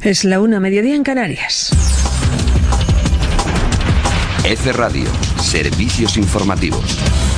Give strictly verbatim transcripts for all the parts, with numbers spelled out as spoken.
Es la una, mediodía en Canarias. F Radio, servicios informativos.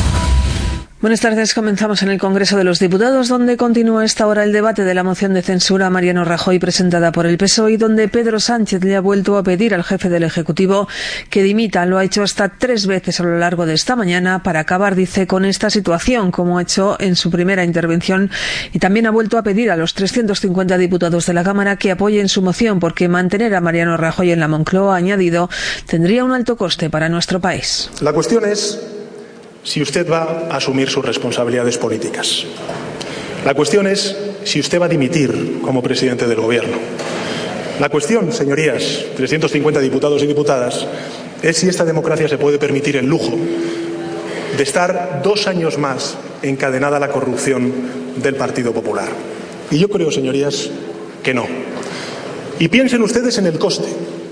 Buenas tardes. Comenzamos en el Congreso de los Diputados, donde continúa a esta hora el debate de la moción de censura a Mariano Rajoy presentada por el P S O E y donde Pedro Sánchez le ha vuelto a pedir al jefe del Ejecutivo que dimita. Lo ha hecho hasta tres veces a lo largo de esta mañana para acabar, dice, con esta situación, como ha hecho en su primera intervención, y también ha vuelto a pedir a los trescientos cincuenta diputados de la Cámara que apoyen su moción porque mantener a Mariano Rajoy en la Moncloa, ha añadido, tendría un alto coste para nuestro país. La cuestión es si usted va a asumir sus responsabilidades políticas. La cuestión es si usted va a dimitir como presidente del Gobierno. La cuestión, señorías, trescientos cincuenta diputados y diputadas, es si esta democracia se puede permitir el lujo de estar dos años más encadenada a la corrupción del Partido Popular. Y yo creo, señorías, que no. Y piensen ustedes en el coste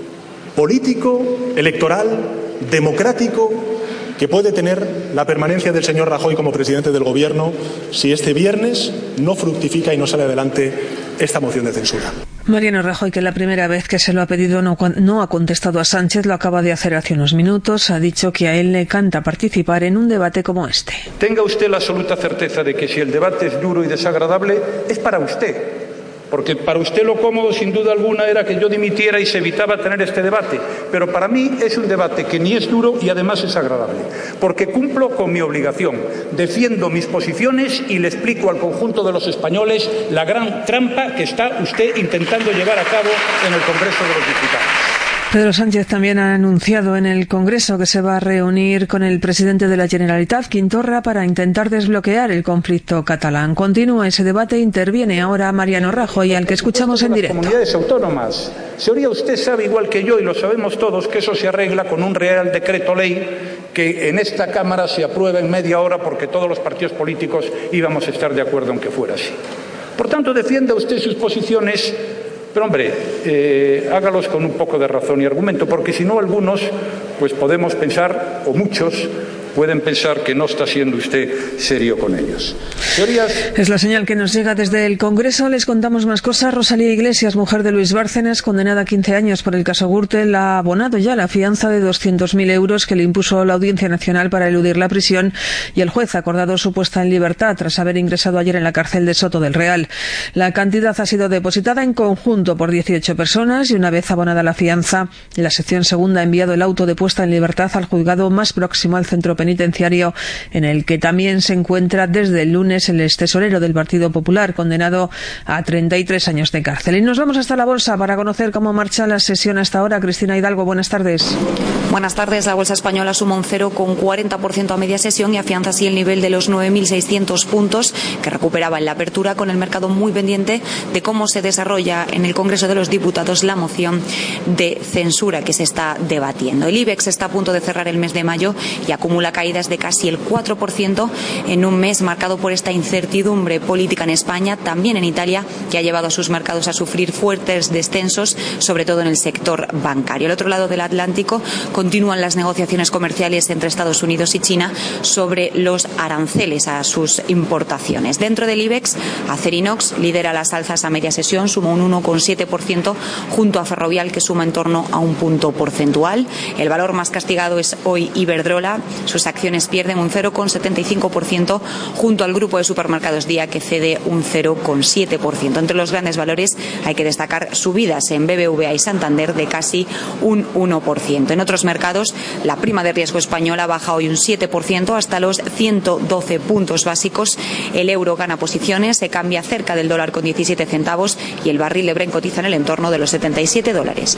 político, electoral, democrático, que puede tener la permanencia del señor Rajoy como presidente del Gobierno si este viernes no fructifica y no sale adelante esta moción de censura. Mariano Rajoy, que la primera vez que se lo ha pedido no, no ha contestado a Sánchez, lo acaba de hacer hace unos minutos, ha dicho que a él le encanta participar en un debate como este. Tenga usted la absoluta certeza de que si el debate es duro y desagradable, es para usted. Porque para usted lo cómodo, sin duda alguna, era que yo dimitiera y se evitaba tener este debate. Pero para mí es un debate que ni es duro y además es agradable. Porque cumplo con mi obligación, defiendo mis posiciones y le explico al conjunto de los españoles la gran trampa que está usted intentando llevar a cabo en el Congreso de los Diputados. Pedro Sánchez también ha anunciado en el Congreso que se va a reunir con el presidente de la Generalitat, Quim Torra, para intentar desbloquear el conflicto catalán. Continúa ese debate, interviene ahora Mariano Rajoy, al que escuchamos en directo. Las comunidades autónomas. Señoría, usted sabe igual que yo, y lo sabemos todos, que eso se arregla con un Real Decreto Ley que en esta Cámara se aprueba en media hora porque todos los partidos políticos íbamos a estar de acuerdo en que fuera así. Por tanto, defienda usted sus posiciones. Pero, hombre, eh, hágalos con un poco de razón y argumento, porque si no algunos, pues podemos pensar, o muchos, pueden pensar que no está siendo usted serio con ellos. Señorías... Es la señal que nos llega desde el Congreso. Les contamos más cosas. Rosalía Iglesias, mujer de Luis Bárcenas, condenada a quince años por el caso Gürtel, ha abonado ya la fianza de doscientos mil euros que le impuso la Audiencia Nacional para eludir la prisión, y el juez ha acordado su puesta en libertad tras haber ingresado ayer en la cárcel de Soto del Real. La cantidad ha sido depositada en conjunto por dieciocho personas y una vez abonada la fianza, la sección segunda ha enviado el auto de puesta en libertad al juzgado más próximo al centro penitenciario, en el que también se encuentra desde el lunes el extesorero del Partido Popular, condenado a treinta y tres años de cárcel. Y nos vamos hasta la bolsa para conocer cómo marcha la sesión hasta ahora. Cristina Hidalgo, buenas tardes. Buenas tardes. La bolsa española suma un cero coma cuarenta por ciento a media sesión y afianza así el nivel de los nueve mil seiscientos puntos que recuperaba en la apertura, con el mercado muy pendiente de cómo se desarrolla en el Congreso de los Diputados la moción de censura que se está debatiendo. El IBEX está a punto de cerrar el mes de mayo y acumula caídas de casi el cuatro por ciento en un mes marcado por esta incertidumbre política en España, también en Italia, que ha llevado a sus mercados a sufrir fuertes descensos, sobre todo en el sector bancario. Al otro lado del Atlántico continúan las negociaciones comerciales entre Estados Unidos y China sobre los aranceles a sus importaciones. Dentro del IBEX, Acerinox lidera las alzas a media sesión, suma un uno coma siete por ciento junto a Ferrovial, que suma en torno a un punto porcentual. El valor más castigado es hoy Iberdrola. Sus acciones pierden un cero coma setenta y cinco por ciento junto al grupo de supermercados Día, que cede un cero coma siete por ciento. Entre los grandes valores hay que destacar subidas en B B V A y Santander de casi un uno por ciento. En otros mercados, la prima de riesgo española baja hoy un siete por ciento hasta los ciento doce puntos básicos. El euro gana posiciones, se cambia cerca del dólar con diecisiete centavos y el barril de Brent cotiza en el entorno de los setenta y siete dólares.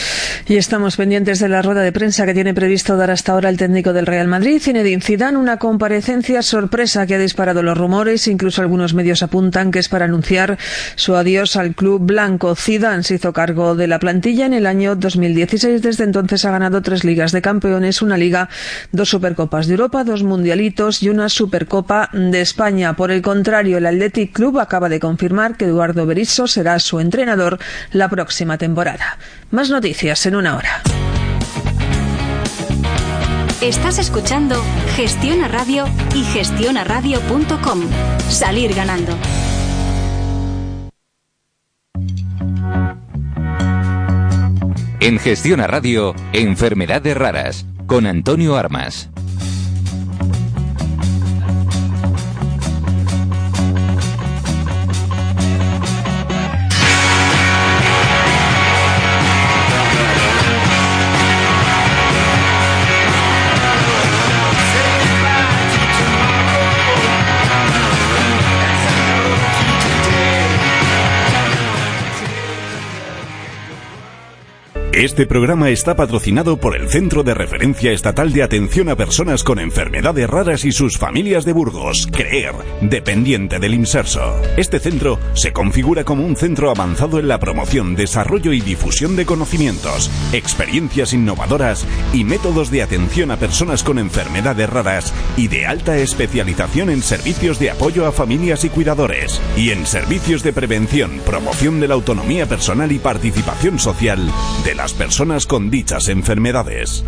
Y estamos pendientes de la rueda de prensa que tiene previsto dar hasta ahora el técnico del Real Madrid, Zinedine Zidane, una comparecencia sorpresa que ha disparado los rumores. Incluso algunos medios apuntan que es para anunciar su adiós al club blanco. Zidane se hizo cargo de la plantilla en el año dos mil dieciséis. Desde entonces ha ganado tres Ligas de Campeones, una Liga, dos Supercopas de Europa, dos Mundialitos y una Supercopa de España. Por el contrario, el Athletic Club acaba de confirmar que Eduardo Berizzo será su entrenador la próxima temporada. Más noticias en una hora. Estás escuchando Gestiona Radio y gestiona radio punto com. Salir ganando. En Gestiona Radio, Enfermedades Raras, con Antonio Armas. Este programa está patrocinado por el Centro de Referencia Estatal de Atención a Personas con Enfermedades Raras y sus familias de Burgos, CREER, dependiente del INSERSO. Este centro se configura como un centro avanzado en la promoción, desarrollo y difusión de conocimientos, experiencias innovadoras y métodos de atención a personas con enfermedades raras y de alta especialización en servicios de apoyo a familias y cuidadores, y en servicios de prevención, promoción de la autonomía personal y participación social de las personas con dichas enfermedades.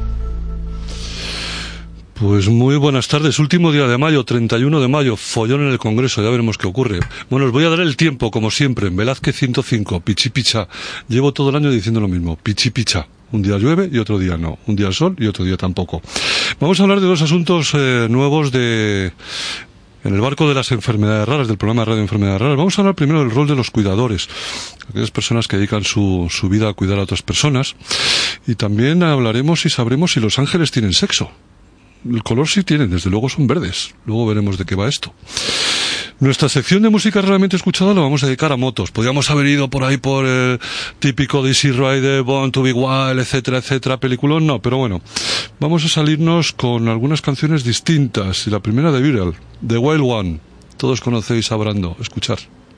Pues muy buenas tardes, último día de mayo, treinta y uno de mayo, follón en el Congreso, ya veremos qué ocurre. Bueno, os voy a dar el tiempo, como siempre, en Velázquez ciento cinco, Pichi Picha. Llevo todo el año diciendo lo mismo, Pichi Picha. Un día llueve y otro día no, un día sol y otro día tampoco. Vamos a hablar de dos asuntos eh, nuevos de... en el barco de las enfermedades raras, del programa de Radio Enfermedades Raras. Vamos a hablar primero del rol de los cuidadores, aquellas personas que dedican su, su vida a cuidar a otras personas. Y también hablaremos y sabremos si los ángeles tienen sexo. El color sí tienen, desde luego son verdes. Luego veremos de qué va esto. Nuestra sección de música raramente escuchada la vamos a dedicar a motos. Podríamos haber ido por ahí por el típico de Easy Rider, Born to Be Wild, etcétera, etcétera, peliculón, no, pero bueno. Vamos a salirnos con algunas canciones distintas. Y la primera de Viral, The Wild One. Todos conocéis a Brando. Escuchar.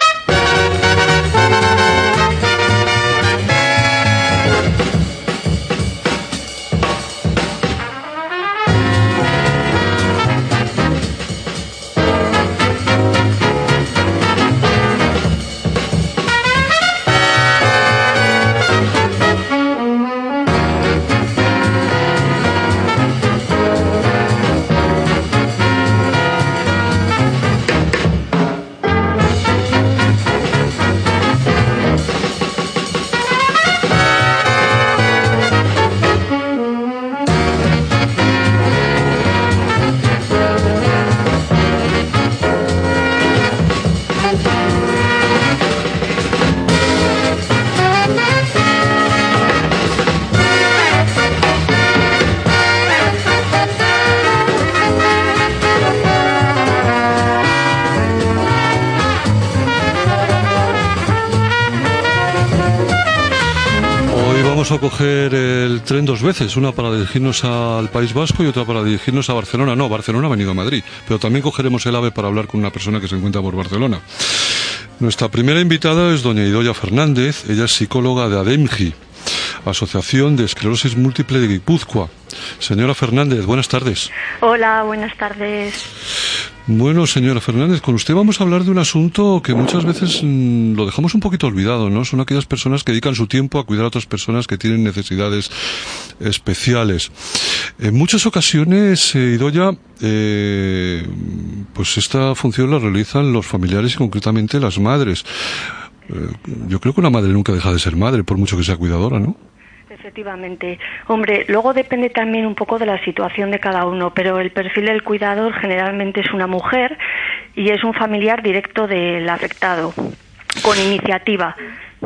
A coger el tren dos veces, una para dirigirnos al País Vasco y otra para dirigirnos a Barcelona. No, Barcelona ha venido a Madrid, pero también cogeremos el AVE para hablar con una persona que se encuentra por Barcelona. Nuestra primera invitada es doña Idoia Fernández. Ella es psicóloga de ADEMGI, Asociación de Esclerosis Múltiple de Guipúzcoa. Señora Fernández, buenas tardes. Hola, buenas tardes. Bueno, señora Fernández, con usted vamos a hablar de un asunto que muchas veces mmm, lo dejamos un poquito olvidado, ¿no? Son aquellas personas que dedican su tiempo a cuidar a otras personas que tienen necesidades especiales. En muchas ocasiones, eh, Idoia, eh, pues esta función la realizan los familiares y concretamente las madres. Eh, yo creo que una madre nunca deja de ser madre, por mucho que sea cuidadora, ¿no? Efectivamente. Hombre, luego depende también un poco de la situación de cada uno, pero el perfil del cuidador generalmente es una mujer y es un familiar directo del afectado, con iniciativa.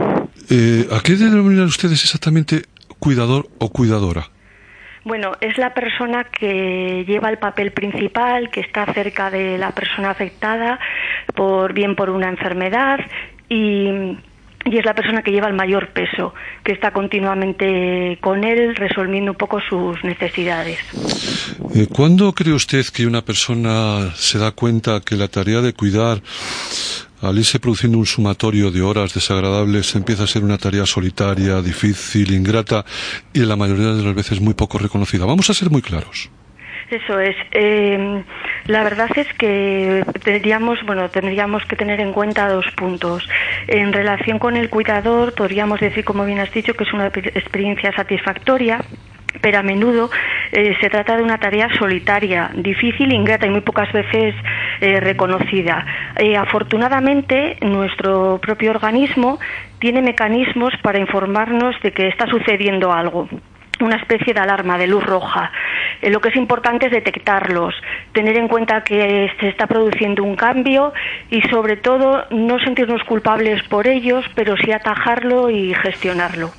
Eh, ¿A qué denominan ustedes exactamente cuidador o cuidadora? Bueno, es la persona que lleva el papel principal, que está cerca de la persona afectada, por bien por una enfermedad y... y es la persona que lleva el mayor peso, que está continuamente con él resolviendo un poco sus necesidades. ¿Cuándo cree usted que una persona se da cuenta que la tarea de cuidar, al irse produciendo un sumatorio de horas desagradables, empieza a ser una tarea solitaria, difícil, ingrata y en la mayoría de las veces muy poco reconocida? Vamos a ser muy claros. Eso es. Eh, la verdad es que tendríamos, bueno, tendríamos que tener en cuenta dos puntos. En relación con el cuidador, podríamos decir, como bien has dicho, que es una experiencia satisfactoria, pero a menudo eh, se trata de una tarea solitaria, difícil, ingrata y muy pocas veces eh, reconocida. Eh, afortunadamente, nuestro propio organismo tiene mecanismos para informarnos de que está sucediendo algo, una especie de alarma, de luz roja. Eh, lo que es importante es detectarlos, tener en cuenta que se está produciendo un cambio y, sobre todo, no sentirnos culpables por ellos, pero sí atajarlo y gestionarlo.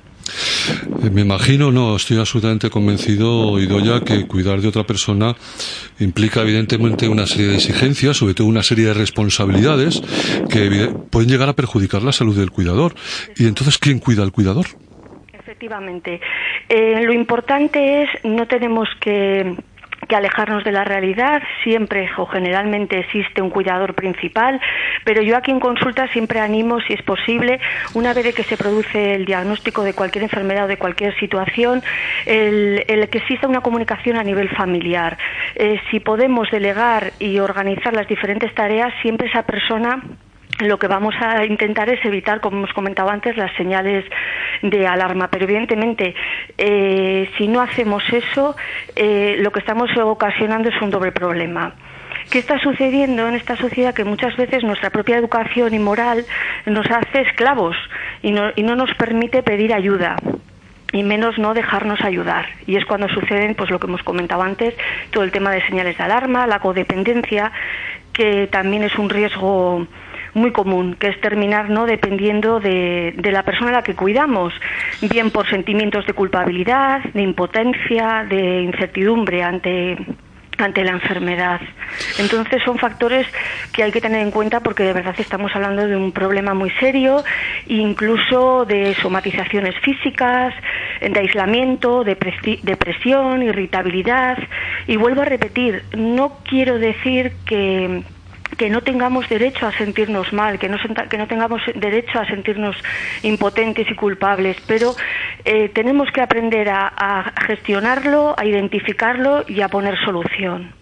Me imagino, no, estoy absolutamente convencido, Idoia, que cuidar de otra persona implica evidentemente una serie de exigencias, sobre todo una serie de responsabilidades que pueden llegar a perjudicar la salud del cuidador. Y entonces, ¿quién cuida al cuidador? Efectivamente. Eh, lo importante es, no tenemos que... que alejarnos de la realidad. Siempre o generalmente existe un cuidador principal, pero yo aquí en consulta siempre animo, si es posible, una vez de que se produce el diagnóstico de cualquier enfermedad o de cualquier situación, el, el que exista una comunicación a nivel familiar. Eh, si podemos delegar y organizar las diferentes tareas, siempre esa persona, lo que vamos a intentar es evitar, como hemos comentado antes, las señales de alarma. Pero evidentemente, eh, si no hacemos eso, eh, lo que estamos ocasionando es un doble problema. ¿Qué está sucediendo en esta sociedad? Que muchas veces nuestra propia educación y moral nos hace esclavos y no, y no nos permite pedir ayuda, y menos no dejarnos ayudar. Y es cuando suceden, pues lo que hemos comentado antes, todo el tema de señales de alarma, la codependencia, que también es un riesgo muy común, que es terminar no dependiendo de, de la persona a la que cuidamos, bien por sentimientos de culpabilidad, de impotencia, de incertidumbre ante ante la enfermedad. Entonces son factores que hay que tener en cuenta, porque de verdad estamos hablando de un problema muy serio, incluso de somatizaciones físicas, de aislamiento, de depresión, irritabilidad. Y vuelvo a repetir, no quiero decir que que no tengamos derecho a sentirnos mal, que no, que no tengamos derecho a sentirnos impotentes y culpables, pero eh, tenemos que aprender a, a gestionarlo, a identificarlo y a poner solución.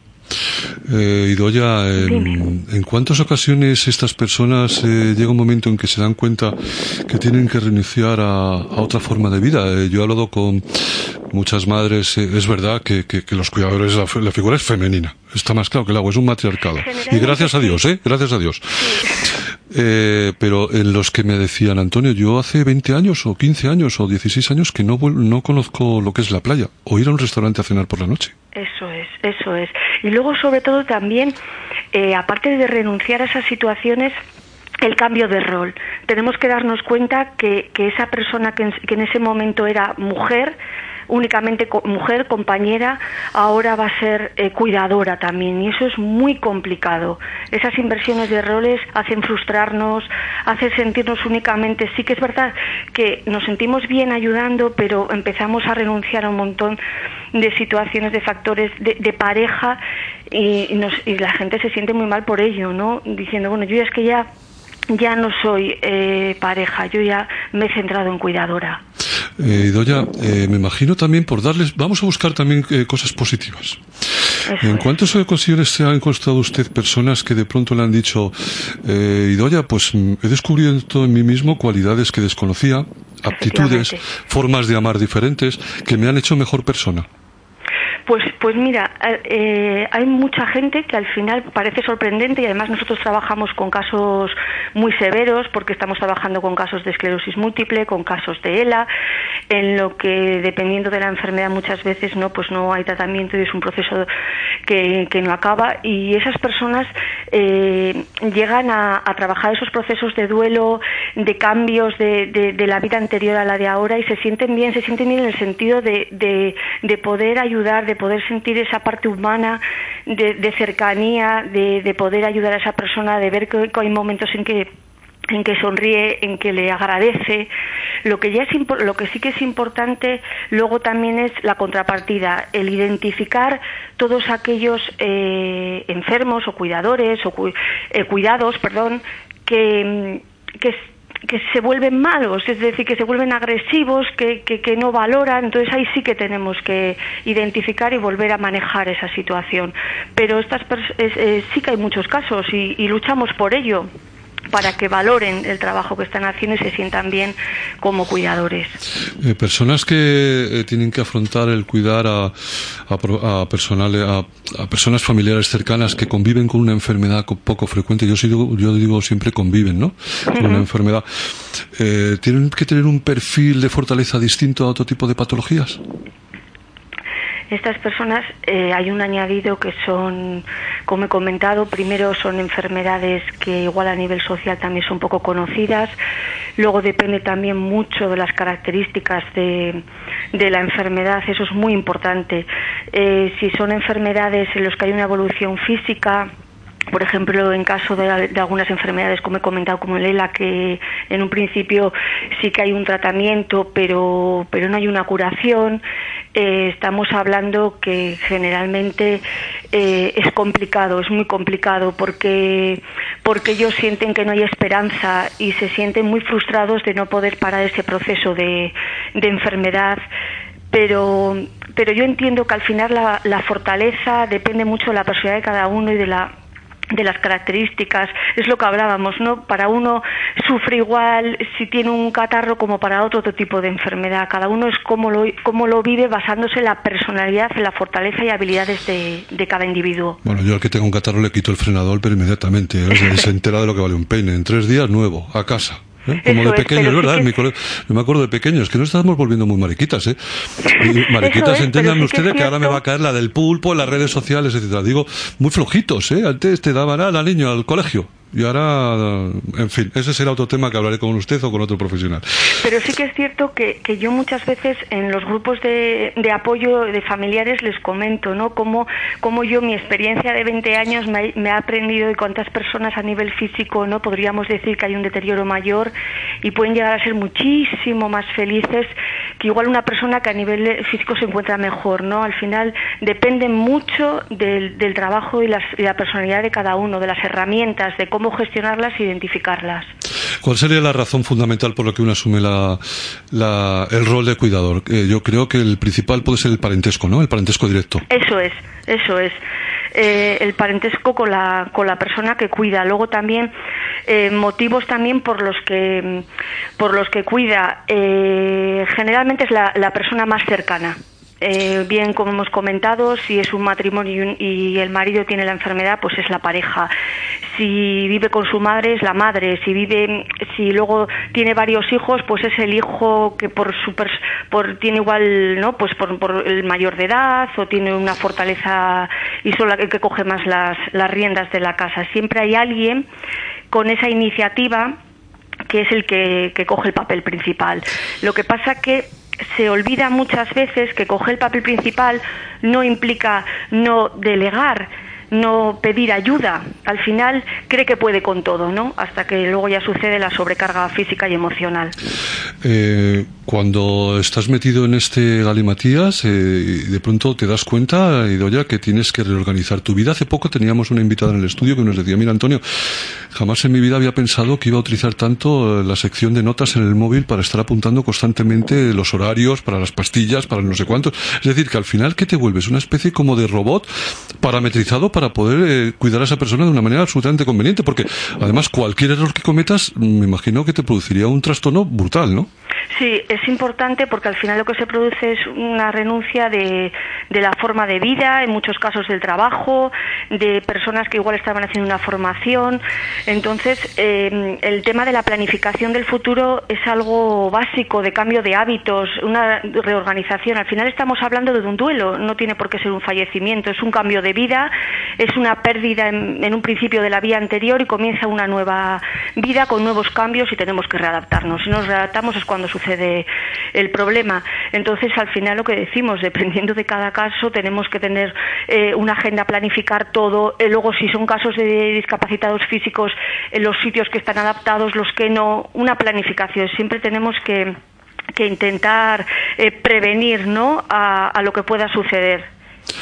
Eh, Idoia, en, ¿en cuántas ocasiones estas personas eh, llega un momento en que se dan cuenta que tienen que renunciar a, a otra forma de vida? Eh, yo he hablado con muchas madres, eh, es verdad que, que, que los cuidadores, la, la figura es femenina, está más claro que el agua, es un matriarcado. Y gracias a Dios, ¿eh? Gracias a Dios. Eh, pero en los que me decían, Antonio, yo hace veinte años o quince años o dieciséis años que no, no conozco lo que es la playa o ir a un restaurante a cenar por la noche. Eso es, eso es. Y luego, sobre todo, también, eh, aparte de renunciar a esas situaciones, el cambio de rol. Tenemos que darnos cuenta que, que esa persona que en, que en ese momento era mujer, únicamente co- mujer, compañera, ahora va a ser eh, cuidadora también, y eso es muy complicado. Esas inversiones de roles hacen frustrarnos, hacen sentirnos únicamente, sí que es verdad que nos sentimos bien ayudando, pero empezamos a renunciar a un montón de situaciones, de factores de, de pareja, y, y, nos, y la gente se siente muy mal por ello, ¿no? Diciendo, bueno, yo ya es que ya ya no soy eh, pareja, yo ya me he centrado en cuidadora. Eh, Idoia, eh, me imagino también por darles, vamos a buscar también eh, cosas positivas. Eso ¿En es. cuántas ocasiones se ha encontrado usted personas que de pronto le han dicho, eh, Idoia, pues he descubierto en mí mismo cualidades que desconocía, aptitudes, formas de amar diferentes, que me han hecho mejor persona? Pues, pues mira, eh, hay mucha gente que al final parece sorprendente, y además nosotros trabajamos con casos muy severos, porque estamos trabajando con casos de esclerosis múltiple, con casos de ELA, en lo que, dependiendo de la enfermedad, muchas veces no, pues no hay tratamiento y es un proceso que, que no acaba, y esas personas eh, llegan a, a trabajar esos procesos de duelo, de cambios de, de, de la vida anterior a la de ahora, y se sienten bien, se sienten bien en el sentido de, de, de poder ayudar, de poder sentir esa parte humana de, de cercanía, de, de poder ayudar a esa persona, de ver que, que hay momentos en que en que sonríe, en que le agradece. Lo que ya es impo- lo que sí que es importante luego también es la contrapartida, el identificar todos aquellos eh, enfermos o cuidadores o cu- eh, cuidados, perdón, que que que se vuelven malos, es decir, que se vuelven agresivos, que, que, que no valoran. Entonces ahí sí que tenemos que identificar y volver a manejar esa situación. Pero estas pers- es, eh, sí que hay muchos casos y, y luchamos por ello. para que valoren el trabajo que están haciendo y se sientan bien como cuidadores. Eh, personas que eh, tienen que afrontar el cuidar a, a, a, personal, a, a personas familiares cercanas que conviven con una enfermedad poco frecuente, yo, digo, yo digo siempre conviven, ¿no? Con una enfermedad. Eh, ¿Tienen que tener un perfil de fortaleza distinto a otro tipo de patologías? Estas personas, eh, hay un añadido que son, como he comentado, primero son enfermedades que igual a nivel social también son poco conocidas, luego depende también mucho de las características de, de la enfermedad, eso es muy importante. Eh, si son enfermedades en las que hay una evolución física, por ejemplo, en caso de, de algunas enfermedades, como he comentado, como el ELA, que en un principio sí que hay un tratamiento, pero, pero no hay una curación, eh, estamos hablando que generalmente eh, es complicado, es muy complicado, porque, porque ellos sienten que no hay esperanza y se sienten muy frustrados de no poder parar ese proceso de, de enfermedad. Pero, pero yo entiendo que al final la, la fortaleza depende mucho de la personalidad de cada uno y de la de las características, es lo que hablábamos, ¿no? Para uno sufre igual si tiene un catarro como para otro, otro tipo de enfermedad. Cada uno es como lo, como lo vive basándose en la personalidad, en la fortaleza y habilidades de, de cada individuo. Bueno, yo al que tengo un catarro le quito el frenador, pero inmediatamente, ¿eh? Se entera de lo que vale un peine. En tres días, nuevo, a casa. ¿Eh? Como Eso de pequeños, es, ¿verdad? Sí mi cole... Yo me acuerdo de pequeños, que no estamos volviendo muy mariquitas, ¿eh? Y mariquitas, es, entiendan sí ustedes que, que ahora me va a caer la del pulpo, las redes sociales, etcétera. Digo, muy flojitos, ¿eh? Antes te daban a la niña al colegio. Y ahora, en fin, ese será otro tema que hablaré con usted o con otro profesional. Pero sí que es cierto que, que yo muchas veces en los grupos de, de apoyo de familiares les comento, ¿no? Cómo, cómo yo, mi experiencia de veinte años me, me ha aprendido y cuántas personas a nivel físico, ¿no? Podríamos decir que hay un deterioro mayor y pueden llegar a ser muchísimo más felices que igual una persona que a nivel físico se encuentra mejor, ¿no? Al final depende mucho del, del trabajo y, las, y la personalidad de cada uno, de las herramientas, de cómo cómo gestionarlas e identificarlas. ¿Cuál sería la razón fundamental por la que uno asume la, la, el rol de cuidador? Eh, yo creo que el principal puede ser el parentesco, ¿no? El parentesco directo. Eso es, eso es. Eh, el parentesco con la, con la persona que cuida. Luego también eh, motivos también por los que, por los que cuida. Eh, generalmente es la, la persona más cercana. Eh, bien, como hemos comentado, si es un matrimonio y el marido tiene la enfermedad, pues es la pareja. Si vive con su madre, es la madre. Si vive, si luego tiene varios hijos, pues es el hijo que por su pers- por tiene igual, ¿no? Pues por, por el mayor de edad o tiene una fortaleza y son el que coge más las las riendas de la casa. Siempre hay alguien con esa iniciativa que es el que, que coge el papel principal. Lo que pasa que se olvida muchas veces que coger el papel principal no implica no delegar, no pedir ayuda. Al final cree que puede con todo, ¿no? Hasta que luego ya sucede la sobrecarga física y emocional. Eh, cuando estás metido en este galimatías, eh, de pronto te das cuenta, Idoia, que tienes que reorganizar tu vida. Hace poco teníamos una invitada en el estudio que nos decía, mira, Antonio, jamás en mi vida había pensado que iba a utilizar tanto la sección de notas en el móvil para estar apuntando constantemente los horarios, para las pastillas, para no sé cuántos. Es decir, que al final, ¿qué te vuelves? Una especie como de robot parametrizado para poder eh, cuidar a esa persona de una manera absolutamente conveniente, porque además cualquier error que cometas, me imagino que te produciría un trastorno brutal, ¿no? Sí, es importante porque al final lo que se produce es una renuncia de, de la forma de vida, en muchos casos del trabajo, de personas que igual estaban haciendo una formación. Entonces, eh, el tema de la planificación del futuro es algo básico, de cambio de hábitos, una reorganización. Al final estamos hablando de un duelo, no tiene por qué ser un fallecimiento, es un cambio de vida, es una pérdida en, en un principio de la vida anterior y comienza una nueva vida con nuevos cambios y tenemos que readaptarnos. Si nos readaptamos es cuando sucede el problema. Entonces, al final lo que decimos, dependiendo de cada caso, tenemos que tener eh, una agenda, planificar todo. Eh, luego, si son casos de discapacitados físicos, en los sitios que están adaptados, los que no, una planificación. Siempre tenemos que, que intentar eh, prevenir, ¿no?, a, a lo que pueda suceder.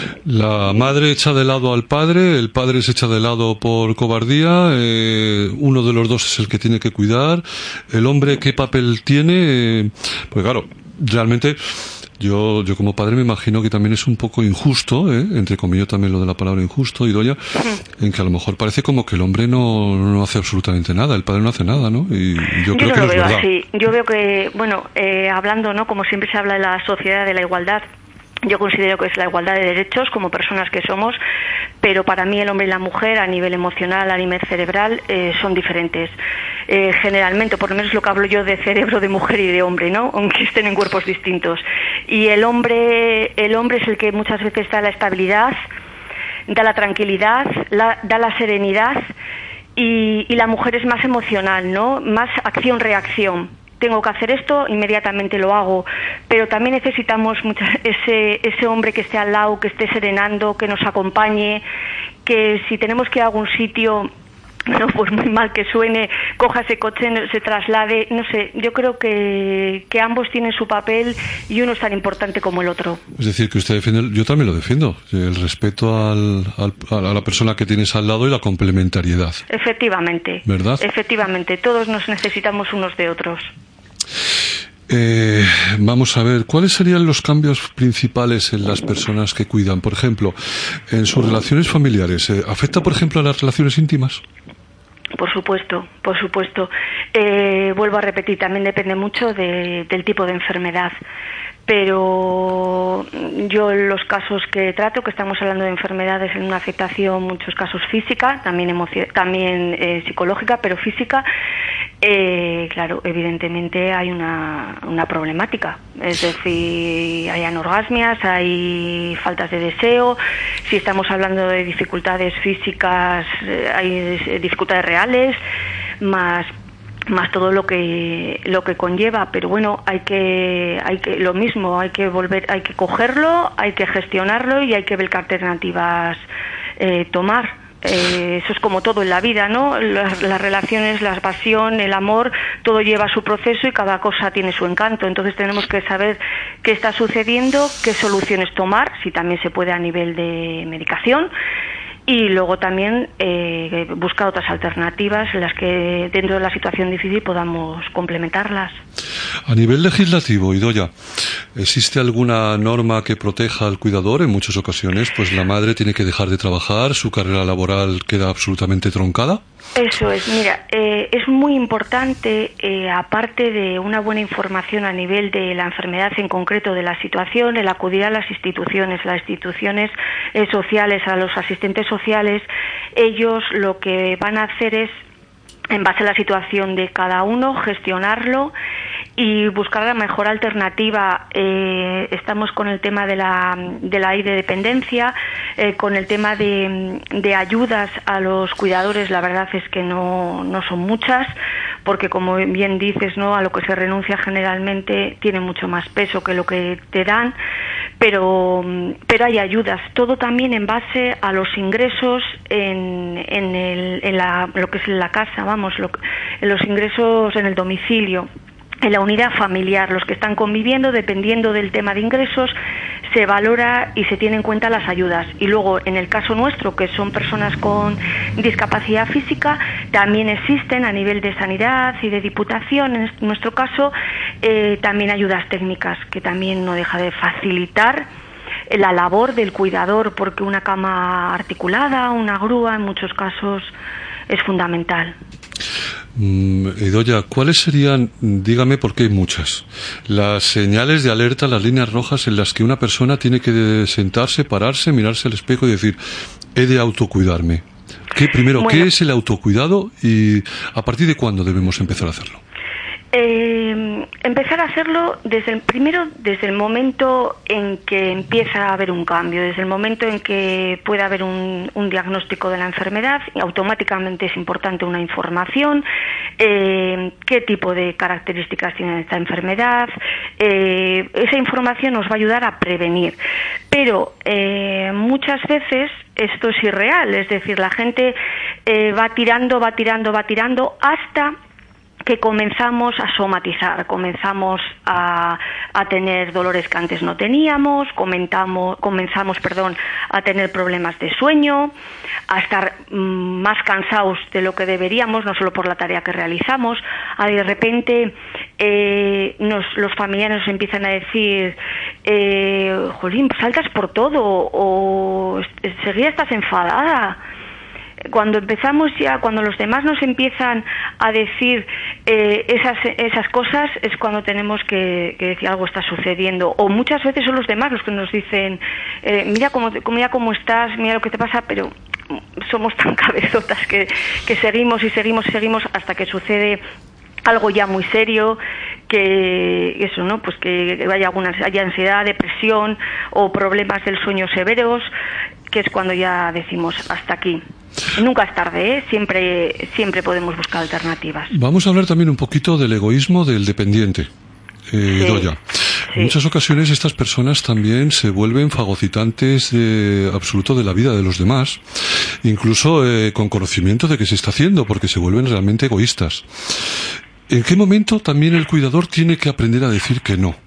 La madre echa de lado al padre, el padre se echa de lado por cobardía, eh, uno de los dos es el que tiene que cuidar. El hombre, ¿qué papel tiene? Eh, pues claro, realmente Yo, yo como padre me imagino que también es un poco injusto, ¿eh? Entre comillas también lo de la palabra injusto, Idoia, sí. En que a lo mejor parece como que el hombre no, no hace absolutamente nada, el padre no hace nada, ¿no? Y yo, yo creo no que lo no veo es verdad. así. Yo veo que, bueno, eh, hablando, ¿no? Como siempre se habla de la sociedad de la igualdad, yo considero que es la igualdad de derechos como personas que somos, pero para mí el hombre y la mujer a nivel emocional, a nivel cerebral, eh, son diferentes. Eh, generalmente, por lo menos lo que hablo yo de cerebro de mujer y de hombre, ¿no? Aunque estén en cuerpos distintos. Y el hombre, el hombre es el que muchas veces da la estabilidad, da la tranquilidad, la, da la serenidad, y, y la mujer es más emocional, ¿no? Más acción-reacción. Tengo que hacer esto, inmediatamente lo hago, pero también necesitamos mucha, ese, ese hombre que esté al lado, que esté serenando, que nos acompañe, que si tenemos que ir a algún sitio, no, pues muy mal que suene, coja ese coche, se traslade, no sé, yo creo que, que ambos tienen su papel y uno es tan importante como el otro. Es decir, que usted defiende, yo también lo defiendo, el respeto al, al, a la persona que tienes al lado y la complementariedad. Efectivamente. ¿Verdad? Efectivamente, todos nos necesitamos unos de otros. Eh, vamos a ver, ¿cuáles serían los cambios principales en las personas que cuidan? Por ejemplo, en sus relaciones familiares, ¿eh? ¿afecta, por ejemplo, a las relaciones íntimas? Por supuesto, por supuesto. Eh, vuelvo a repetir, también depende mucho de, del tipo de enfermedad. Pero yo en los casos que trato, que estamos hablando de enfermedades en una afectación, muchos casos física, también emocio- también eh, psicológica, pero física, eh, claro, evidentemente hay una, una problemática. Es decir, hay anorgasmias, hay faltas de deseo. Si estamos hablando de dificultades físicas, eh, hay dificultades reales, más más todo lo que lo que conlleva, pero bueno, hay que hay que lo mismo, hay que volver, hay que cogerlo, hay que gestionarlo y hay que ver qué alternativas eh, tomar. Eh, eso es como todo en la vida, ¿no? Las, las relaciones, la pasión, el amor, todo lleva su proceso y cada cosa tiene su encanto. Entonces tenemos que saber qué está sucediendo, qué soluciones tomar, si también se puede a nivel de medicación. Y luego también eh, buscar otras alternativas en las que dentro de la situación difícil podamos complementarlas. A nivel legislativo, Idoia, ¿existe alguna norma que proteja al cuidador? En muchas ocasiones, pues la madre tiene que dejar de trabajar, su carrera laboral queda absolutamente truncada. Eso es, mira, eh, es muy importante, eh, aparte de una buena información a nivel de la enfermedad en concreto, de la situación, el acudir a las instituciones, las instituciones eh, sociales, a los asistentes sociales. Ellos lo que van a hacer es, en base a la situación de cada uno, gestionarlo y buscar la mejor alternativa. Eh, estamos con el tema de la de la ley de dependencia, eh, con el tema de, de ayudas a los cuidadores. La verdad es que no, no son muchas, porque como bien dices, ¿no?, a lo que se renuncia generalmente tiene mucho más peso que lo que te dan, pero pero hay ayudas. Todo también en base a los ingresos en, en, el, en la, lo que es en la casa, vamos, lo, en los ingresos en el domicilio, en la unidad familiar, los que están conviviendo, dependiendo del tema de ingresos, se valora y se tiene en cuenta las ayudas. Y luego, en el caso nuestro, que son personas con discapacidad física, también existen a nivel de sanidad y de diputación, en nuestro caso, eh, también ayudas técnicas, que también no deja de facilitar la labor del cuidador, porque una cama articulada, una grúa, en muchos casos es fundamental. Mm, Idoia, ¿cuáles serían, dígame porque hay muchas, las señales de alerta, las líneas rojas en las que una persona tiene que sentarse, pararse, mirarse al espejo y decir, he de autocuidarme? ¿Qué, primero, bueno, ¿qué es el autocuidado y a partir de cuándo debemos empezar a hacerlo? Eh, empezar a hacerlo desde el primero, desde el momento en que empieza a haber un cambio, desde el momento en que puede haber un, un diagnóstico de la enfermedad, y automáticamente es importante una información, eh, qué tipo de características tiene esta enfermedad. Eh, esa información nos va a ayudar a prevenir, pero eh, muchas veces esto es irreal, es decir, la gente eh, va tirando, va tirando, va tirando hasta que comenzamos a somatizar, comenzamos a, a tener dolores que antes no teníamos, comenzamos, comenzamos perdón, a tener problemas de sueño, a estar mmm, más cansados de lo que deberíamos, no solo por la tarea que realizamos, a de repente eh, nos, los familiares nos empiezan a decir, eh, jolín, saltas por todo, o enseguida estás enfadada. Cuando empezamos ya, cuando los demás nos empiezan a decir eh, esas esas cosas, es cuando tenemos que, que decir algo está sucediendo. O muchas veces son los demás los que nos dicen, eh, mira cómo mira cómo estás, mira lo que te pasa, pero somos tan cabezotas que, que seguimos y seguimos y seguimos hasta que sucede algo ya muy serio, que eso, ¿no? Pues que haya alguna haya ansiedad, depresión o problemas del sueño severos, que es cuando ya decimos hasta aquí. Nunca es tarde, ¿eh? Siempre, siempre podemos buscar alternativas. Vamos a hablar también un poquito del egoísmo del dependiente. Eh, sí, Doya. Sí. En muchas ocasiones estas personas también se vuelven fagocitantes de, absoluto de la vida de los demás, incluso eh, con conocimiento de que se está haciendo, porque se vuelven realmente egoístas. ¿En qué momento también el cuidador tiene que aprender a decir que no?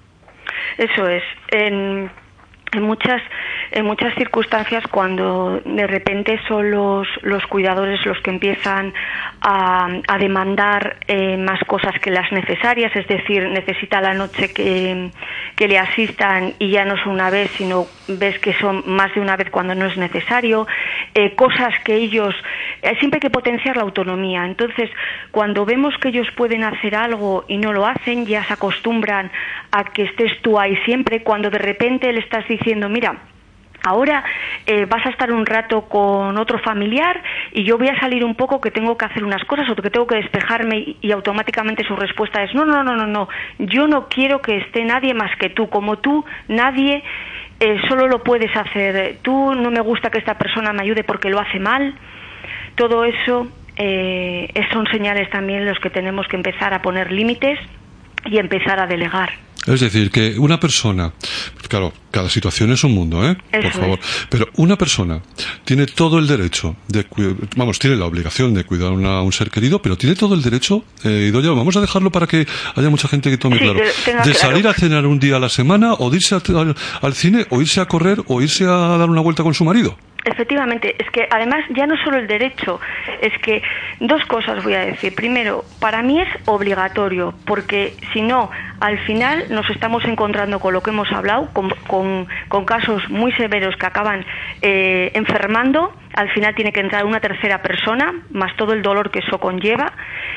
Eso es. En, en muchas en muchas circunstancias, cuando de repente son los, los cuidadores los que empiezan a, a demandar eh, más cosas que las necesarias, es decir, necesita a la noche que, que le asistan y ya no es una vez, sino ves que son más de una vez cuando no es necesario, eh, cosas que ellos, eh, siempre hay que potenciar la autonomía. Entonces, cuando vemos que ellos pueden hacer algo y no lo hacen, ya se acostumbran a que estés tú ahí siempre, cuando de repente le estás diciendo, mira, ahora eh, vas a estar un rato con otro familiar y yo voy a salir un poco, que tengo que hacer unas cosas o que tengo que despejarme, y, y automáticamente su respuesta es no, no, no, no, no, yo no quiero que esté nadie más que tú, como tú, nadie, eh, solo lo puedes hacer tú, no me gusta que esta persona me ayude porque lo hace mal. Todo eso eh, son señales también los que tenemos que empezar a poner límites y empezar a delegar. Es decir, que una persona, claro, cada situación es un mundo, ¿eh? Eso por favor, es. Pero una persona tiene todo el derecho de, vamos, tiene la obligación de cuidar a un ser querido, pero tiene todo el derecho, eh, Idoia, vamos a dejarlo para que haya mucha gente que tome sí, claro, de salir claro. a cenar un día a la semana, o de irse a, al, al cine, o irse a correr, o irse a dar una vuelta con su marido. Efectivamente, es que además ya no solo el derecho, es que dos cosas voy a decir. Primero, para mí es obligatorio, porque si no, al final nos estamos encontrando con lo que hemos hablado, con, con, con casos muy severos que acaban eh, enfermando. Al final tiene que entrar una tercera persona, más todo el dolor que eso conlleva.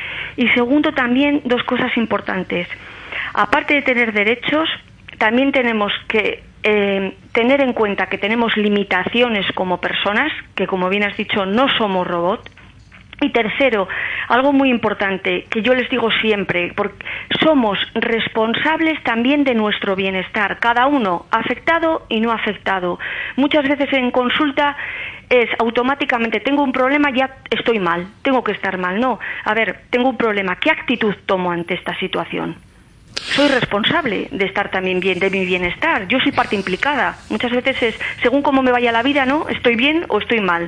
Y segundo, también dos cosas importantes. Aparte de tener derechos, también tenemos que eh, tener en cuenta que tenemos limitaciones como personas, que como bien has dicho no somos robots. Y tercero, algo muy importante que yo les digo siempre, porque somos responsables también de nuestro bienestar, cada uno afectado y no afectado. Muchas veces en consulta es automáticamente, tengo un problema, ya estoy mal, tengo que estar mal. No, a ver, tengo un problema, ¿qué actitud tomo ante esta situación? Soy responsable de estar también bien, de mi bienestar. Yo soy parte implicada. Muchas veces es, según cómo me vaya la vida, ¿no? ¿Estoy bien o estoy mal?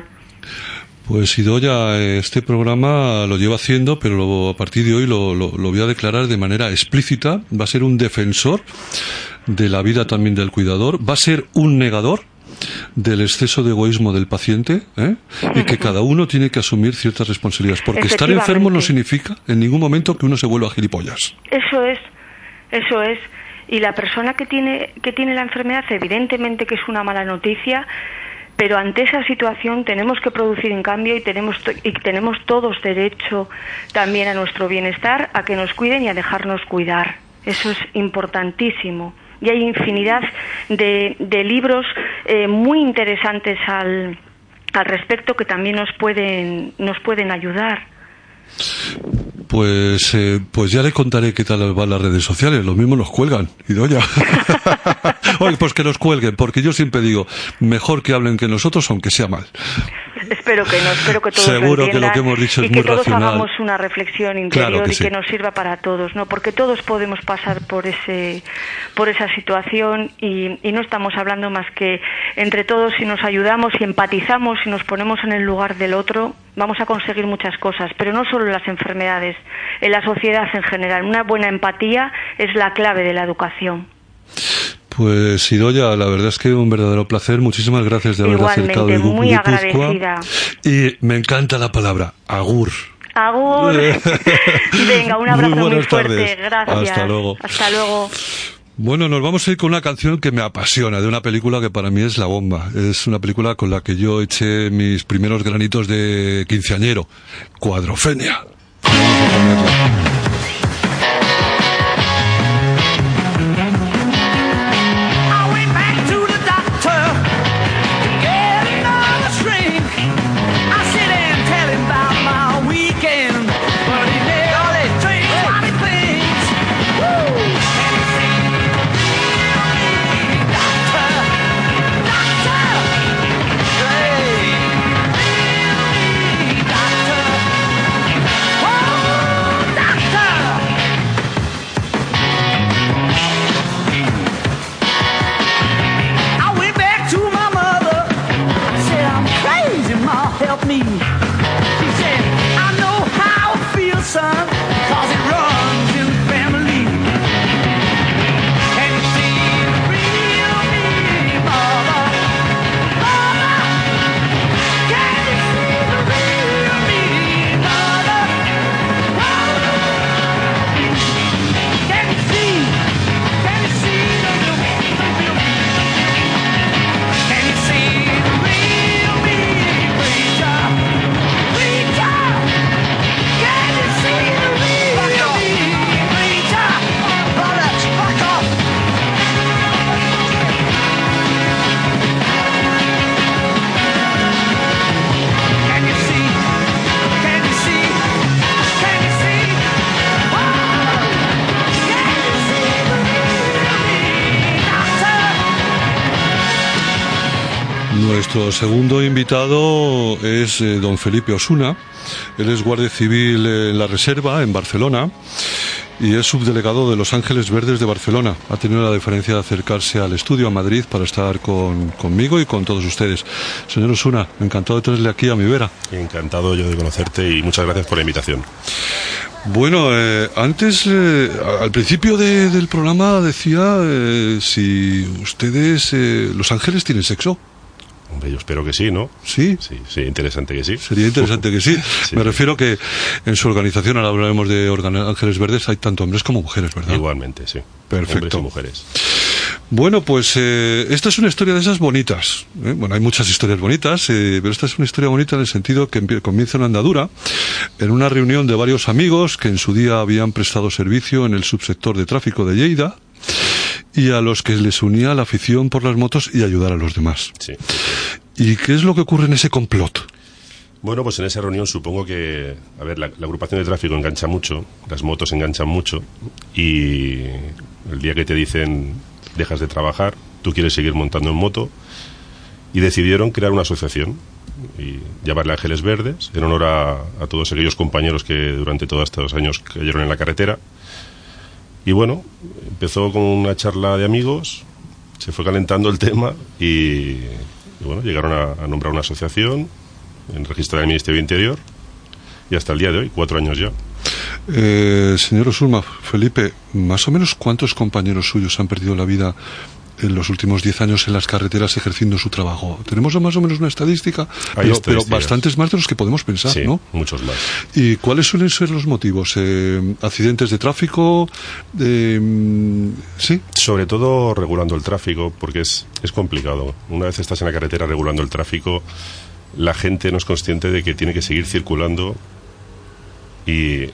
Pues Idoia, este programa lo lleva haciendo, pero lo, a partir de hoy lo, lo, lo voy a declarar de manera explícita. Va a ser un defensor de la vida también del cuidador. Va a ser un negador del exceso de egoísmo del paciente, ¿eh? Y que cada uno tiene que asumir ciertas responsabilidades. Porque estar enfermo no significa en ningún momento que uno se vuelva gilipollas. Eso es. Eso es, y la persona que tiene que tiene la enfermedad, evidentemente que es una mala noticia, pero ante esa situación tenemos que producir un cambio y tenemos y tenemos todos derecho también a nuestro bienestar, a que nos cuiden y a dejarnos cuidar. Eso es importantísimo. Y hay infinidad de, de libros eh, muy interesantes al, al respecto que también nos pueden nos pueden ayudar. Pues eh, pues ya le contaré qué tal van las redes sociales. Los mismos los cuelgan, Idoia. Oye, pues que los cuelguen, porque yo siempre digo, mejor que hablen que nosotros, aunque sea mal. Espero que no, espero que todos Seguro lo entiendan, que lo que hemos dicho es muy racional. Y que todos hagamos una reflexión interior, claro que y sí. que nos sirva para todos, ¿no? Porque todos podemos pasar por ese por esa situación y, y no estamos hablando más que entre todos, si nos ayudamos, si empatizamos, si nos ponemos en el lugar del otro, vamos a conseguir muchas cosas, pero no solo en las enfermedades, en la sociedad en general. Una buena empatía es la clave de la educación. Pues Idoia, la verdad es que un verdadero placer. Muchísimas gracias de haber acercado el muy agradecida. Y me encanta la palabra, agur. Agur. Venga, un abrazo muy, muy fuerte. Tardes. Gracias. Hasta luego. Hasta luego. Bueno, nos vamos a ir con una canción que me apasiona, de una película que para mí es la bomba. Es una película con la que yo eché mis primeros granitos de quinceañero. Cuadrofenia. Vamos a ponerla. Nuestro segundo invitado es eh, don Felipe Osuna. Él es guardia civil en la Reserva, en Barcelona, y es subdelegado de Los Ángeles Verdes de Barcelona. Ha tenido la deferencia de acercarse al estudio, a Madrid, para estar con, conmigo y con todos ustedes. Señor Osuna, encantado de tenerle aquí a mi vera. Encantado yo de conocerte y muchas gracias por la invitación. Bueno, eh, antes, eh, al principio de, del programa decía eh, si ustedes, eh, Los Ángeles, tienen sexo. Hombre, yo espero que sí, ¿no? ¿Sí? Sí, sí, interesante que sí. Sería interesante que sí. Sí. Me refiero que en su organización, ahora hablaremos de Organ- Ángeles Verdes, hay tanto hombres como mujeres, ¿verdad? Igualmente, sí. Perfecto. Hombres y mujeres. Bueno, pues eh, esta es una historia de esas bonitas. ¿eh? Bueno, hay muchas historias bonitas, eh, pero esta es una historia bonita en el sentido que empie- comienza una andadura en una reunión de varios amigos que en su día habían prestado servicio en el subsector de tráfico de Lleida, y a los que les unía la afición por las motos y ayudar a los demás. Sí. ¿Y qué es lo que ocurre en ese complot? Bueno, pues en esa reunión supongo que, a ver, la, la agrupación de tráfico engancha mucho, las motos enganchan mucho, y el día que te dicen dejas de trabajar, tú quieres seguir montando en moto, y decidieron crear una asociación y llamarle Ángeles Verdes, en honor a, a todos aquellos compañeros que durante todos estos años cayeron en la carretera. Y bueno, empezó con una charla de amigos, se fue calentando el tema y, y bueno, llegaron a, a nombrar una asociación en el registro del Ministerio del Interior y hasta el día de hoy, cuatro años ya. Eh, señor Osuna, Felipe, más o menos ¿cuántos compañeros suyos han perdido la vida en los últimos diez años en las carreteras ejerciendo su trabajo? Tenemos más o menos una estadística, pero, pero bastantes más de los que podemos pensar, sí, ¿no? Muchos más. ¿Y cuáles suelen ser los motivos? Eh, ¿Accidentes de tráfico? Eh, ¿Sí? Sobre todo regulando el tráfico, porque es, es complicado. Una vez estás en la carretera regulando el tráfico, la gente no es consciente de que tiene que seguir circulando y...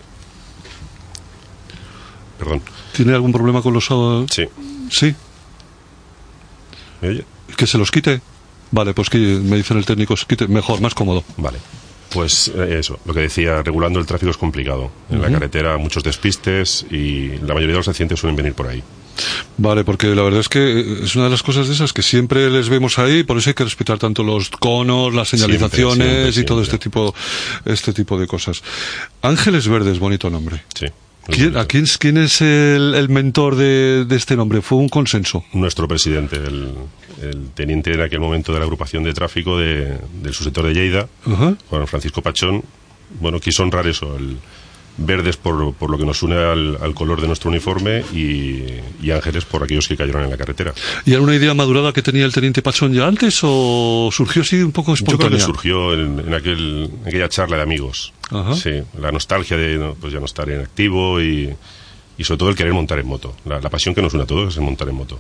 Perdón. ¿Tiene algún problema con los... Uh... Sí. ¿Sí? ¿Me oye? ¿Que se los quite? Vale, pues que me dicen el técnico, se quite mejor, más cómodo. Vale. Pues eh, eso, lo que decía, regulando el tráfico es complicado. En uh-huh. la carretera muchos despistes y la mayoría de los accidentes suelen venir por ahí. Vale, porque la verdad es que es una de las cosas de esas que siempre les vemos ahí, por eso hay que respetar tanto los conos, las señalizaciones siempre, siempre, y todo siempre. este tipo este tipo de cosas. Ángeles Verdes, bonito nombre. Sí. ¿Quién, ¿A quién, quién es el, el mentor de, de este nombre? ¿Fue un consenso? Nuestro presidente, el, el teniente en aquel momento de la agrupación de tráfico de, del subsector de Lleida, uh-huh. Juan Francisco Pachón, bueno, quiso honrar eso, el verdes por, por lo que nos une al, al color de nuestro uniforme y, y ángeles por aquellos que cayeron en la carretera. ¿Y era una idea madurada que tenía el teniente Pachón ya antes o surgió así un poco espontánea? Yo creo que surgió en, en, aquel, en aquella charla de amigos. Ajá. Sí, la nostalgia de pues ya no estar en activo y, y sobre todo el querer montar en moto. La, la pasión que nos une a todos es el montar en moto.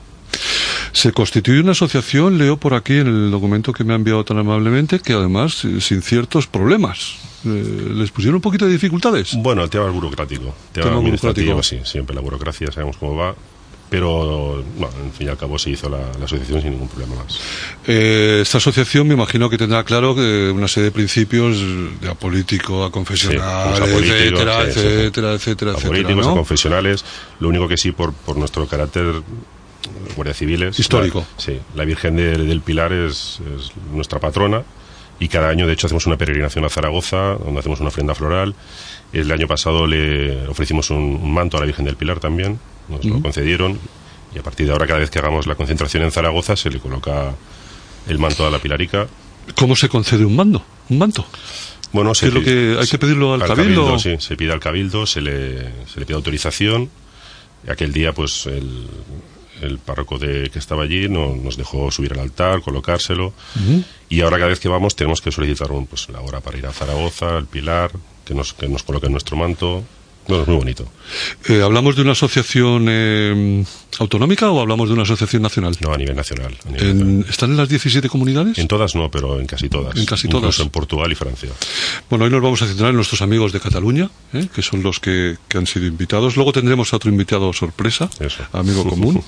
Se constituyó una asociación, leo por aquí en el documento que me ha enviado tan amablemente, que además sin ciertos problemas. Eh, ¿Les pusieron un poquito de dificultades? Bueno, el tema es burocrático. El tema, tema administrativo, sí, siempre la burocracia, sabemos cómo va. Pero, bueno, en fin y al cabo se hizo la, la asociación sin ningún problema más. Eh, esta asociación me imagino que tendrá claro que una serie de principios de apolítico, a confesional, sí, etcétera, sí, etcétera, sí, etcétera, apolíticos, etcétera, ¿no? A confesionales. Lo único que sí, por, por nuestro carácter guardia civiles. Histórico. La, sí, la Virgen de, del Pilar es, es nuestra patrona. Y cada año, de hecho, hacemos una peregrinación a Zaragoza, donde hacemos una ofrenda floral. El año pasado le ofrecimos un, un manto a la Virgen del Pilar también, nos lo concedieron. Y a partir de ahora, cada vez que hagamos la concentración en Zaragoza, se le coloca el manto a la Pilarica. ¿Cómo se concede un mando? ¿Un manto? Bueno, se ¿Qué es lo que hay que pedirlo al, al cabildo? cabildo? Sí, se pide al cabildo, se le, se le pide autorización. Aquel día, pues, el... el párroco de, que estaba allí no, nos dejó subir al altar, colocárselo. Uh-huh. Y ahora cada vez que vamos tenemos que solicitar un, pues, la hora para ir a Zaragoza, al Pilar, que nos, que nos coloquen nuestro manto. Bueno, es muy bonito. Eh, ¿Hablamos de una asociación eh, autonómica o hablamos de una asociación nacional? No, a nivel nacional. A nivel en, nacional. ¿Están en las diecisiete comunidades? En todas no, pero en casi todas. En casi Incluso todas. en Portugal y Francia. Bueno, hoy nos vamos a centrar en nuestros amigos de Cataluña, ¿eh? que son los que, que han sido invitados. Luego tendremos a otro invitado sorpresa, Eso. amigo común.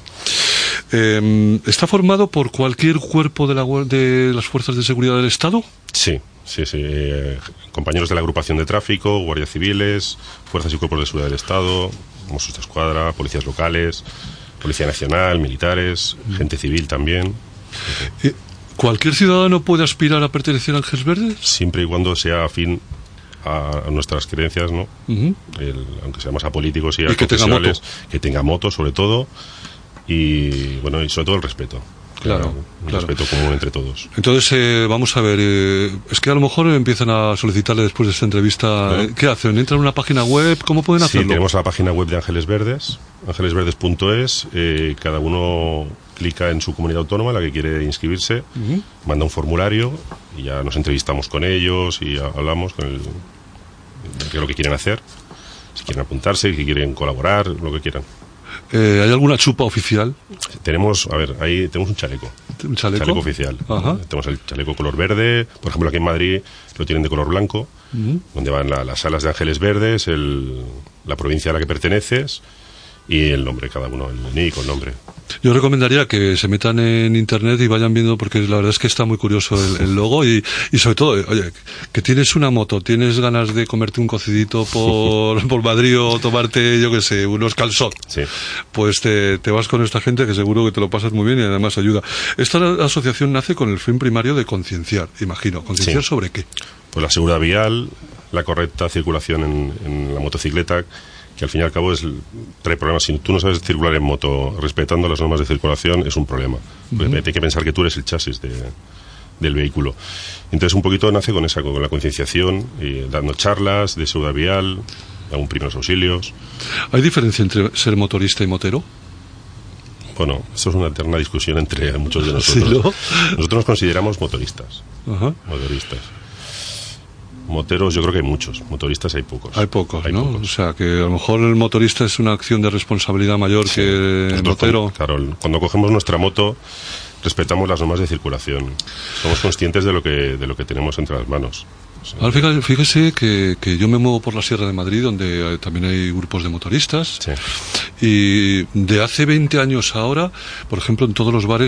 eh, ¿Está formado por cualquier cuerpo de, la, de las fuerzas de seguridad del Estado? Sí. Sí, sí. Eh, compañeros de la agrupación de tráfico, guardias civiles, fuerzas y cuerpos de seguridad del Estado, Mossos de Escuadra, policías locales, Policía Nacional, militares, mm. gente civil también. Okay. ¿Cualquier ciudadano puede aspirar a pertenecer a Ángeles Verdes? Siempre y cuando sea afín a, a nuestras creencias, ¿no? Uh-huh. El, aunque seamos apolíticos y, y que tenga moto. Que tenga moto, sobre todo, y bueno, y sobre todo el respeto. Claro, un claro. respeto común entre todos. Entonces, eh, vamos a ver, eh, es que a lo mejor empiezan a solicitarle después de esta entrevista, ¿no? ¿Qué hacen? ¿Entran en una página web? ¿Cómo pueden hacerlo? Sí, tenemos la página web de Ángeles Verdes, ángeles verdes punto es, eh, cada uno clica en su comunidad autónoma, la que quiere inscribirse, uh-huh. manda un formulario y ya nos entrevistamos con ellos y hablamos con el, de lo que quieren hacer, si quieren apuntarse, si quieren colaborar, lo que quieran. Eh, ¿Hay alguna chupa oficial? Tenemos, a ver, ahí tenemos un chaleco. ¿Un chaleco? Chaleco oficial. Ajá. Tenemos el chaleco color verde. Por ejemplo, aquí en Madrid lo tienen de color blanco, uh-huh. donde van la, las alas de Ángeles Verdes, el, la provincia a la que perteneces y el nombre, cada uno, el N I C, el nombre. Yo recomendaría que se metan en internet y vayan viendo, porque la verdad es que está muy curioso el, el logo y, y sobre todo, oye, que tienes una moto, tienes ganas de comerte un cocidito por, por Madrid o tomarte, yo qué sé, unos calzots, sí. pues te, te vas con esta gente que seguro que te lo pasas muy bien y además ayuda. Esta asociación nace con el fin primario de concienciar, imagino. ¿Concienciar sí. sobre qué? Pues la seguridad vial, la correcta circulación en, en la motocicleta, que al fin y al cabo es, trae problemas. Si tú no sabes circular en moto respetando las normas de circulación, es un problema. Uh-huh. Hay que pensar que tú eres el chasis de, del vehículo. Entonces un poquito nace con esa, con la concienciación, eh, dando charlas de seguridad vial, algún primeros auxilios. ¿Hay diferencia entre ser motorista y motero? Bueno, eso es una eterna discusión entre muchos de nosotros. ¿Sí, no? Nosotros nos consideramos motoristas. Uh-huh. Motoristas. Moteros yo creo que hay muchos, motoristas hay pocos. Hay pocos, hay ¿no? Pocos. O sea, que a lo mejor el motorista es una acción de responsabilidad mayor sí. que el motero. Cuando, claro, cuando cogemos nuestra moto respetamos las normas de circulación. Somos conscientes de lo que de lo que tenemos entre las manos. O sea, Ahora fíjese, fíjese que, que yo me muevo por la Sierra de Madrid, donde hay, también hay grupos de motoristas. Sí. Y de hace veinte años ahora, por ejemplo, en todos los bares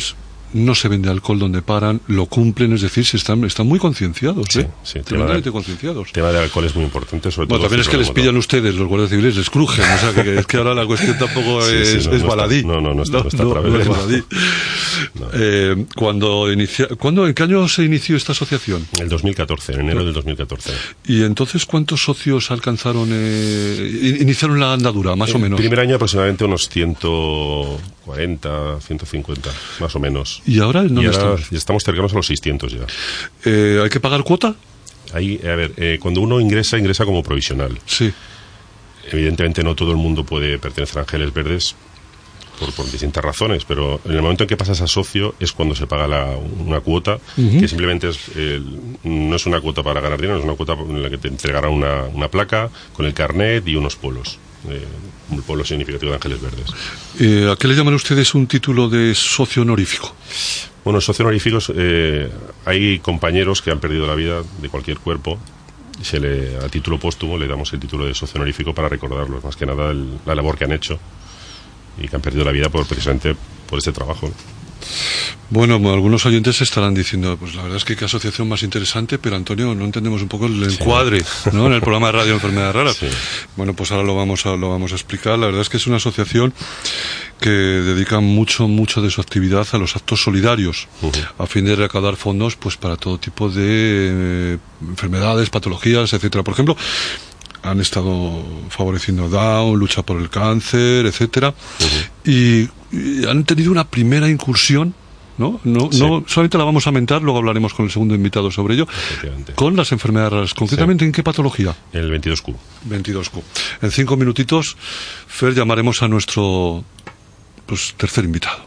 no se vende alcohol donde paran, lo cumplen, es decir, se están, están muy concienciados, sí, ¿eh? Sí, tremendamente concienciados. El tema de alcohol es muy importante, sobre bueno, todo... también es que les pillan ustedes, los guardias civiles, les crujen, o sea, que es que ahora la cuestión tampoco sí, es, sí, no, es no baladí. Está, no, no, no está, no está no, para no beber. es baladí. No. Eh, cuando inicia, ¿cuándo, ¿En qué año se inició esta asociación? El dos mil catorce, en enero del dos mil catorce. ¿Y entonces cuántos socios alcanzaron, eh, iniciaron la andadura, más el o menos? El primer año aproximadamente unos ciento cuarenta, ciento cincuenta, más o menos. ¿Y ahora no y ahora estamos? estamos cercanos a los seiscientos ya. Eh, ¿Hay que pagar cuota? Ahí, a ver, eh, cuando uno ingresa, ingresa como provisional. Sí. Evidentemente no todo el mundo puede pertenecer a Ángeles Verdes por, por distintas razones, pero en el momento en que pasas a socio es cuando se paga la, una cuota, uh-huh. que simplemente es eh, no es una cuota para ganar dinero, es una cuota en la que te entregarán una, una placa con el carnet y unos polos. Eh, un polo significativo de Ángeles Verdes. Eh, ¿A qué le llaman ustedes un título de socio honorífico? Bueno, socio honoríficos, eh, hay compañeros que han perdido la vida de cualquier cuerpo. Se le, a título póstumo le damos el título de socio honorífico para recordarlos, más que nada el, la labor que han hecho y que han perdido la vida por, precisamente por este trabajo, ¿no? Bueno, algunos oyentes estarán diciendo, pues la verdad es que qué asociación más interesante, pero Antonio, no entendemos un poco el encuadre, sí, ¿no? En el programa de Radio Enfermedades Raras. Sí. Bueno, pues ahora lo vamos a lo vamos a explicar. La verdad es que es una asociación que dedica mucho, mucho de su actividad a los actos solidarios, uh-huh. a fin de recaudar fondos, pues para todo tipo de eh, enfermedades, patologías, etcétera. Por ejemplo, han estado favoreciendo Down, lucha por el cáncer, etcétera, uh-huh. y, y han tenido una primera incursión, ¿no? No, sí. no solamente la vamos a mentar, luego hablaremos con el segundo invitado sobre ello, con las enfermedades raras. Concretamente, sí. ¿en qué patología? El veintidós Q. veintidós Q. En cinco minutitos, Fer, llamaremos a nuestro pues tercer invitado.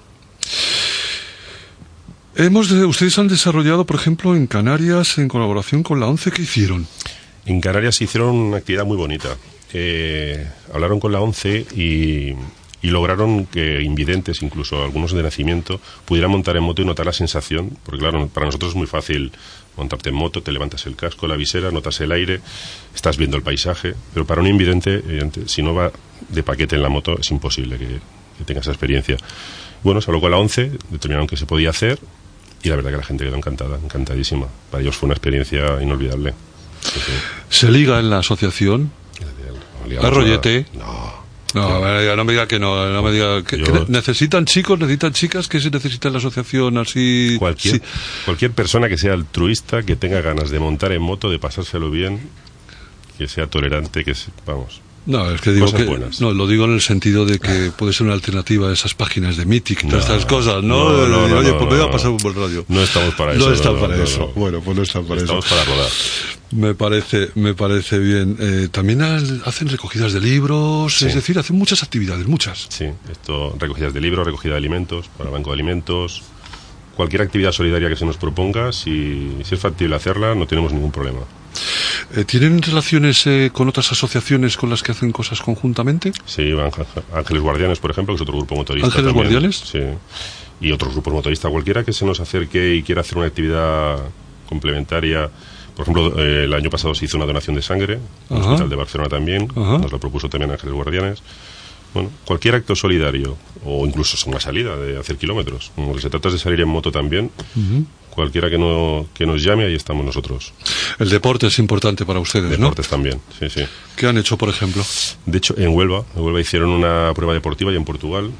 Hemos de, ustedes han desarrollado, por ejemplo, en Canarias, en colaboración con la ONCE, ¿qué hicieron? En Canarias hicieron una actividad muy bonita. Eh, hablaron con la ONCE y, y lograron que invidentes, incluso algunos de nacimiento, pudieran montar en moto y notar la sensación, porque claro, para nosotros es muy fácil montarte en moto, te levantas el casco, la visera, notas el aire, estás viendo el paisaje, pero para un invidente, si no va de paquete en la moto, es imposible que, que tenga esa experiencia. Bueno, se habló con la ONCE, determinaron que se podía hacer, y la verdad que la gente quedó encantada, encantadísima. Para ellos fue una experiencia inolvidable. Sí, sí. ¿Se liga en la asociación? No, ¿A rollete? No. No, no, no me diga que no, no me diga que, Yo... que necesitan chicos, necesitan chicas, que se necesita en la asociación así. Cualquier, sí. cualquier persona que sea altruista, que tenga ganas de montar en moto, de pasárselo bien, que sea tolerante, que se, vamos. No, es que digo que, no, lo digo en el sentido de que puede ser una alternativa a esas páginas de Mythic, no, todas estas cosas, ¿no? no, no, no Oye, no, pues no, me voy a no. pasar un buen radio. No estamos para eso. No están no, para no, eso. No, no. Bueno, pues no están para estamos eso. Estamos para rodar. Me parece, me parece bien. Eh, también al, hacen recogidas de libros, sí. es decir, hacen muchas actividades, muchas. Sí, esto, recogidas de libros, recogida de alimentos, para el banco de alimentos. Cualquier actividad solidaria que se nos proponga, si, si es factible hacerla, no tenemos ningún problema. Eh, ¿Tienen relaciones eh, con otras asociaciones con las que hacen cosas conjuntamente? Sí, Ángeles Guardianes, por ejemplo, que es otro grupo motorista. ¿Ángeles también. Guardianes? Sí. Y otros grupos motoristas, cualquiera que se nos acerque y quiera hacer una actividad complementaria. Por ejemplo, eh, el año pasado se hizo una donación de sangre, en el Hospital de Barcelona también, Ajá. nos lo propuso también Ángeles Guardianes. Bueno, cualquier acto solidario, o incluso una salida de hacer kilómetros, como que se trata de salir en moto también, uh-huh. cualquiera que, no, que nos llame, ahí estamos nosotros. El deporte es importante para ustedes, Deportes ¿no? Deportes también, sí, sí. ¿Qué han hecho, por ejemplo? De hecho, en Huelva, en Huelva hicieron una prueba deportiva y en Portugal,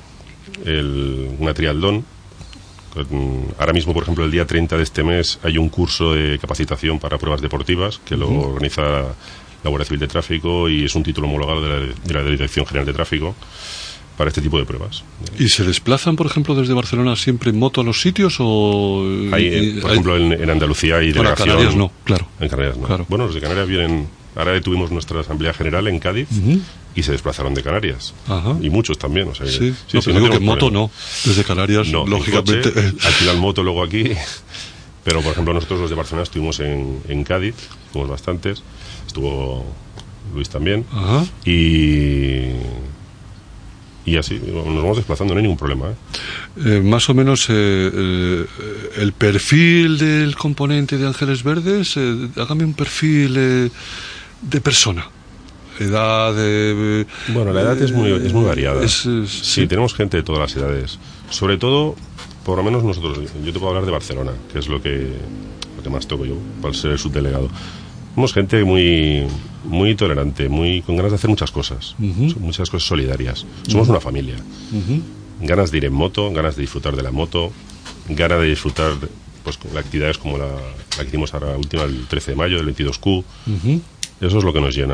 el, una triatlón. Ahora mismo, por ejemplo, el día treinta de este mes hay un curso de capacitación para pruebas deportivas que uh-huh. lo organiza la Guardia Civil de Tráfico y es un título homologado de la, de la Dirección General de Tráfico para este tipo de pruebas. ¿Y se desplazan, por ejemplo, desde Barcelona siempre en moto a los sitios? O hay, eh, por hay... ejemplo, en, en Andalucía hay delegación... Para Canarias no, claro. En Canarias no. Claro. Bueno, los de Canarias vienen... Ahora tuvimos nuestra Asamblea General en Cádiz uh-huh. y se desplazaron de Canarias. Ajá. Y muchos también. O sea, sí, sí, no, sí, pero no digo que en moto no. Desde Canarias, no, lógicamente... Coche, alquilan moto luego aquí... Pero, por ejemplo, nosotros los de Barcelona estuvimos en, en Cádiz, fuimos bastantes. Estuvo... Luis también. Ajá. Y y así nos vamos desplazando, no hay ningún problema. ¿eh? Eh, más o menos eh, eh, el perfil del componente de Ángeles Verdes, eh, hágame un perfil eh, de persona. Edad. Eh, bueno, la edad eh, es muy es muy variada. Es, es, sí, sí, tenemos gente de todas las edades. Sobre todo por lo menos nosotros, yo te puedo hablar de Barcelona, que es lo que, lo que más toco yo, para ser el subdelegado. Somos gente muy muy tolerante, muy con ganas de hacer muchas cosas, uh-huh. muchas cosas solidarias. Somos uh-huh. una familia. Uh-huh. Ganas de ir en moto, ganas de disfrutar de la moto, ganas de disfrutar pues con actividades como la, la que hicimos ahora última el trece de mayo, el veintidós Q. Uh-huh. Eso es lo que nos llena.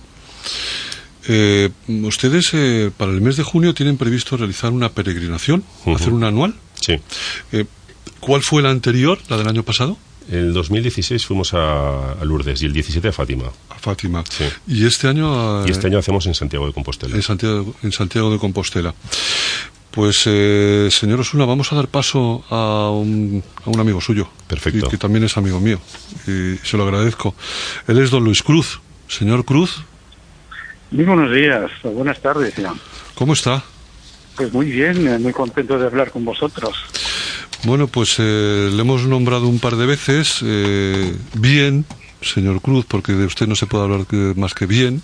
Eh, ustedes eh, para el mes de junio tienen previsto realizar una peregrinación, uh-huh. hacer una anual. Sí. Eh, ¿Cuál fue la anterior, la del año pasado? El dos mil dieciséis fuimos a, a Lourdes y el diecisiete a Fátima. A Fátima. Sí. Y este año... Eh, y este año hacemos en Santiago de Compostela. En Santiago, en Santiago de Compostela. Pues, eh, señor Osuna, vamos a dar paso a un, a un amigo suyo. Perfecto. Y que también es amigo mío. Y se lo agradezco. Él es don Luis Cruz. Señor Cruz. Muy buenos días, o buenas tardes ya. ¿Cómo está? Pues muy bien, muy contento de hablar con vosotros. Bueno, pues eh, le hemos nombrado un par de veces, eh, bien, señor Cruz, porque de usted no se puede hablar que, más que bien.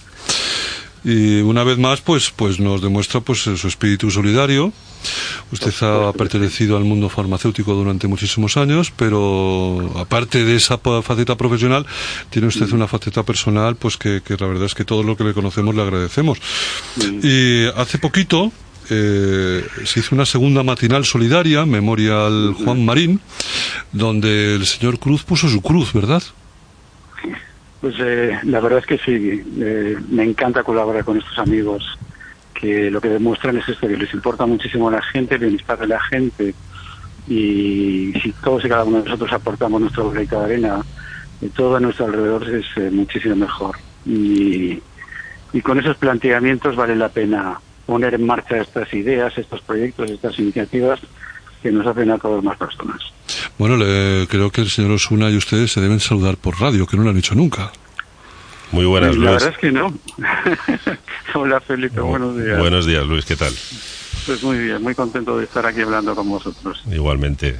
Y una vez más, pues, pues nos demuestra pues su espíritu solidario. Usted ha pertenecido al mundo farmacéutico durante muchísimos años, pero aparte de esa faceta profesional, tiene usted una faceta personal, pues que, que la verdad es que todo lo que le conocemos le agradecemos. Y hace poquito eh, se hizo una segunda matinal solidaria, Memorial Juan Marín, donde el señor Cruz puso su cruz, ¿verdad? Pues eh, la verdad es que sí, eh, me encanta colaborar con estos amigos, que lo que demuestran es esto, que les importa muchísimo a la gente, el bienestar de la gente, y si todos y cada uno de nosotros aportamos nuestro granito de arena, eh, todo a nuestro alrededor es eh, muchísimo mejor. Y, y con esos planteamientos vale la pena poner en marcha estas ideas, estos proyectos, estas iniciativas que nos hacen a todas más personas. Bueno, le, creo que el señor Osuna y ustedes se deben saludar por radio, que no lo han hecho nunca. Muy buenas, Luis. La Luis. verdad es que no. Hola, Felipe, oh, buenos días. Buenos días, Luis, ¿qué tal? Pues muy bien, muy contento de estar aquí hablando con vosotros. Igualmente.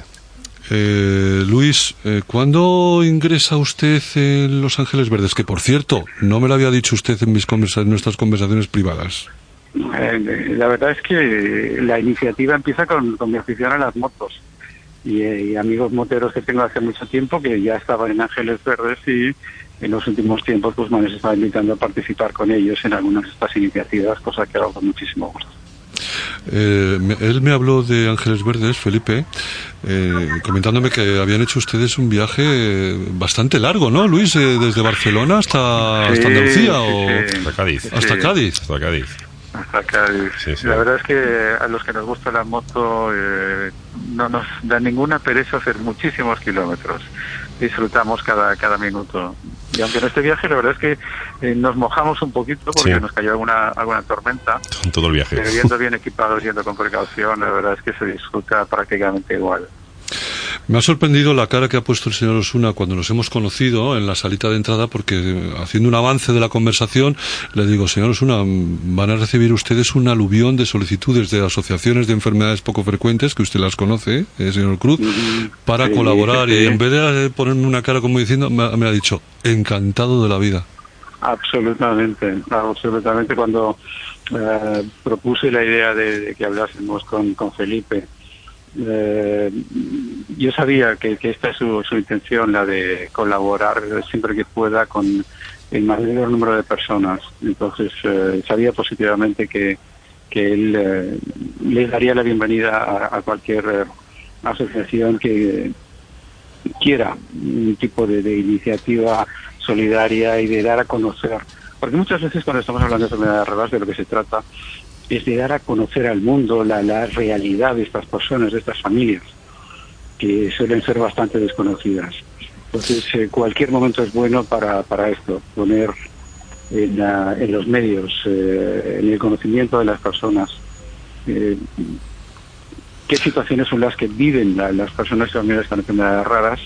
Eh, Luis, eh, ¿cuándo ingresa usted en Los Ángeles Verdes? Que, por cierto, no me lo había dicho usted en, mis conversa- en nuestras conversaciones privadas. Eh, la verdad es que la iniciativa empieza con, con mi afición a las motos. Y, y amigos moteros que tengo hace mucho tiempo que ya estaban en Ángeles Verdes y en los últimos tiempos pues me les estaba invitando a participar con ellos en algunas de estas iniciativas, cosa que hago con muchísimo gusto. Eh, me, él me habló de Ángeles Verdes, Felipe, eh, comentándome que habían hecho ustedes un viaje bastante largo, ¿no, Luis? Eh, desde Barcelona hasta, sí, hasta Andalucía sí, o sí. Hasta Cádiz. Hasta sí. Cádiz. Hasta Cádiz. Hasta Cádiz. Sí, sí. La verdad es que a los que nos gusta la moto eh, no nos da ninguna pereza hacer muchísimos kilómetros. Disfrutamos cada cada minuto. Y aunque en este viaje la verdad es que eh, nos mojamos un poquito porque Sí. nos cayó alguna alguna tormenta. Con todo el viaje. Pero yendo bien equipados, yendo con precaución, la verdad es que se disfruta prácticamente igual. Me ha sorprendido la cara que ha puesto el señor Osuna cuando nos hemos conocido en la salita de entrada, porque haciendo un avance de la conversación le digo, señor Osuna, van a recibir ustedes un aluvión de solicitudes de asociaciones de enfermedades poco frecuentes, que usted las conoce, eh, señor Cruz, para sí, colaborar. sí. Y en vez de ponerme una cara como diciendo, me, me ha dicho, encantado de la vida. Absolutamente, absolutamente. Cuando eh, propuse la idea de, de que hablásemos con, con Felipe, eh, yo sabía que, que esta es su, su intención, la de colaborar siempre que pueda con el mayor número de personas. Entonces eh, sabía positivamente que, que él eh, les daría la bienvenida a, a cualquier eh, asociación que quiera un tipo de, de iniciativa solidaria y de dar a conocer, porque muchas veces cuando estamos hablando de enfermedades raras de lo que se trata es de dar a conocer al mundo la, la realidad de estas personas, de estas familias, que suelen ser bastante desconocidas. Entonces eh, cualquier momento es bueno para, para esto, poner en, la, en los medios, eh, en el conocimiento de las personas, eh, qué situaciones son las que viven la, las personas y familias con enfermedades raras,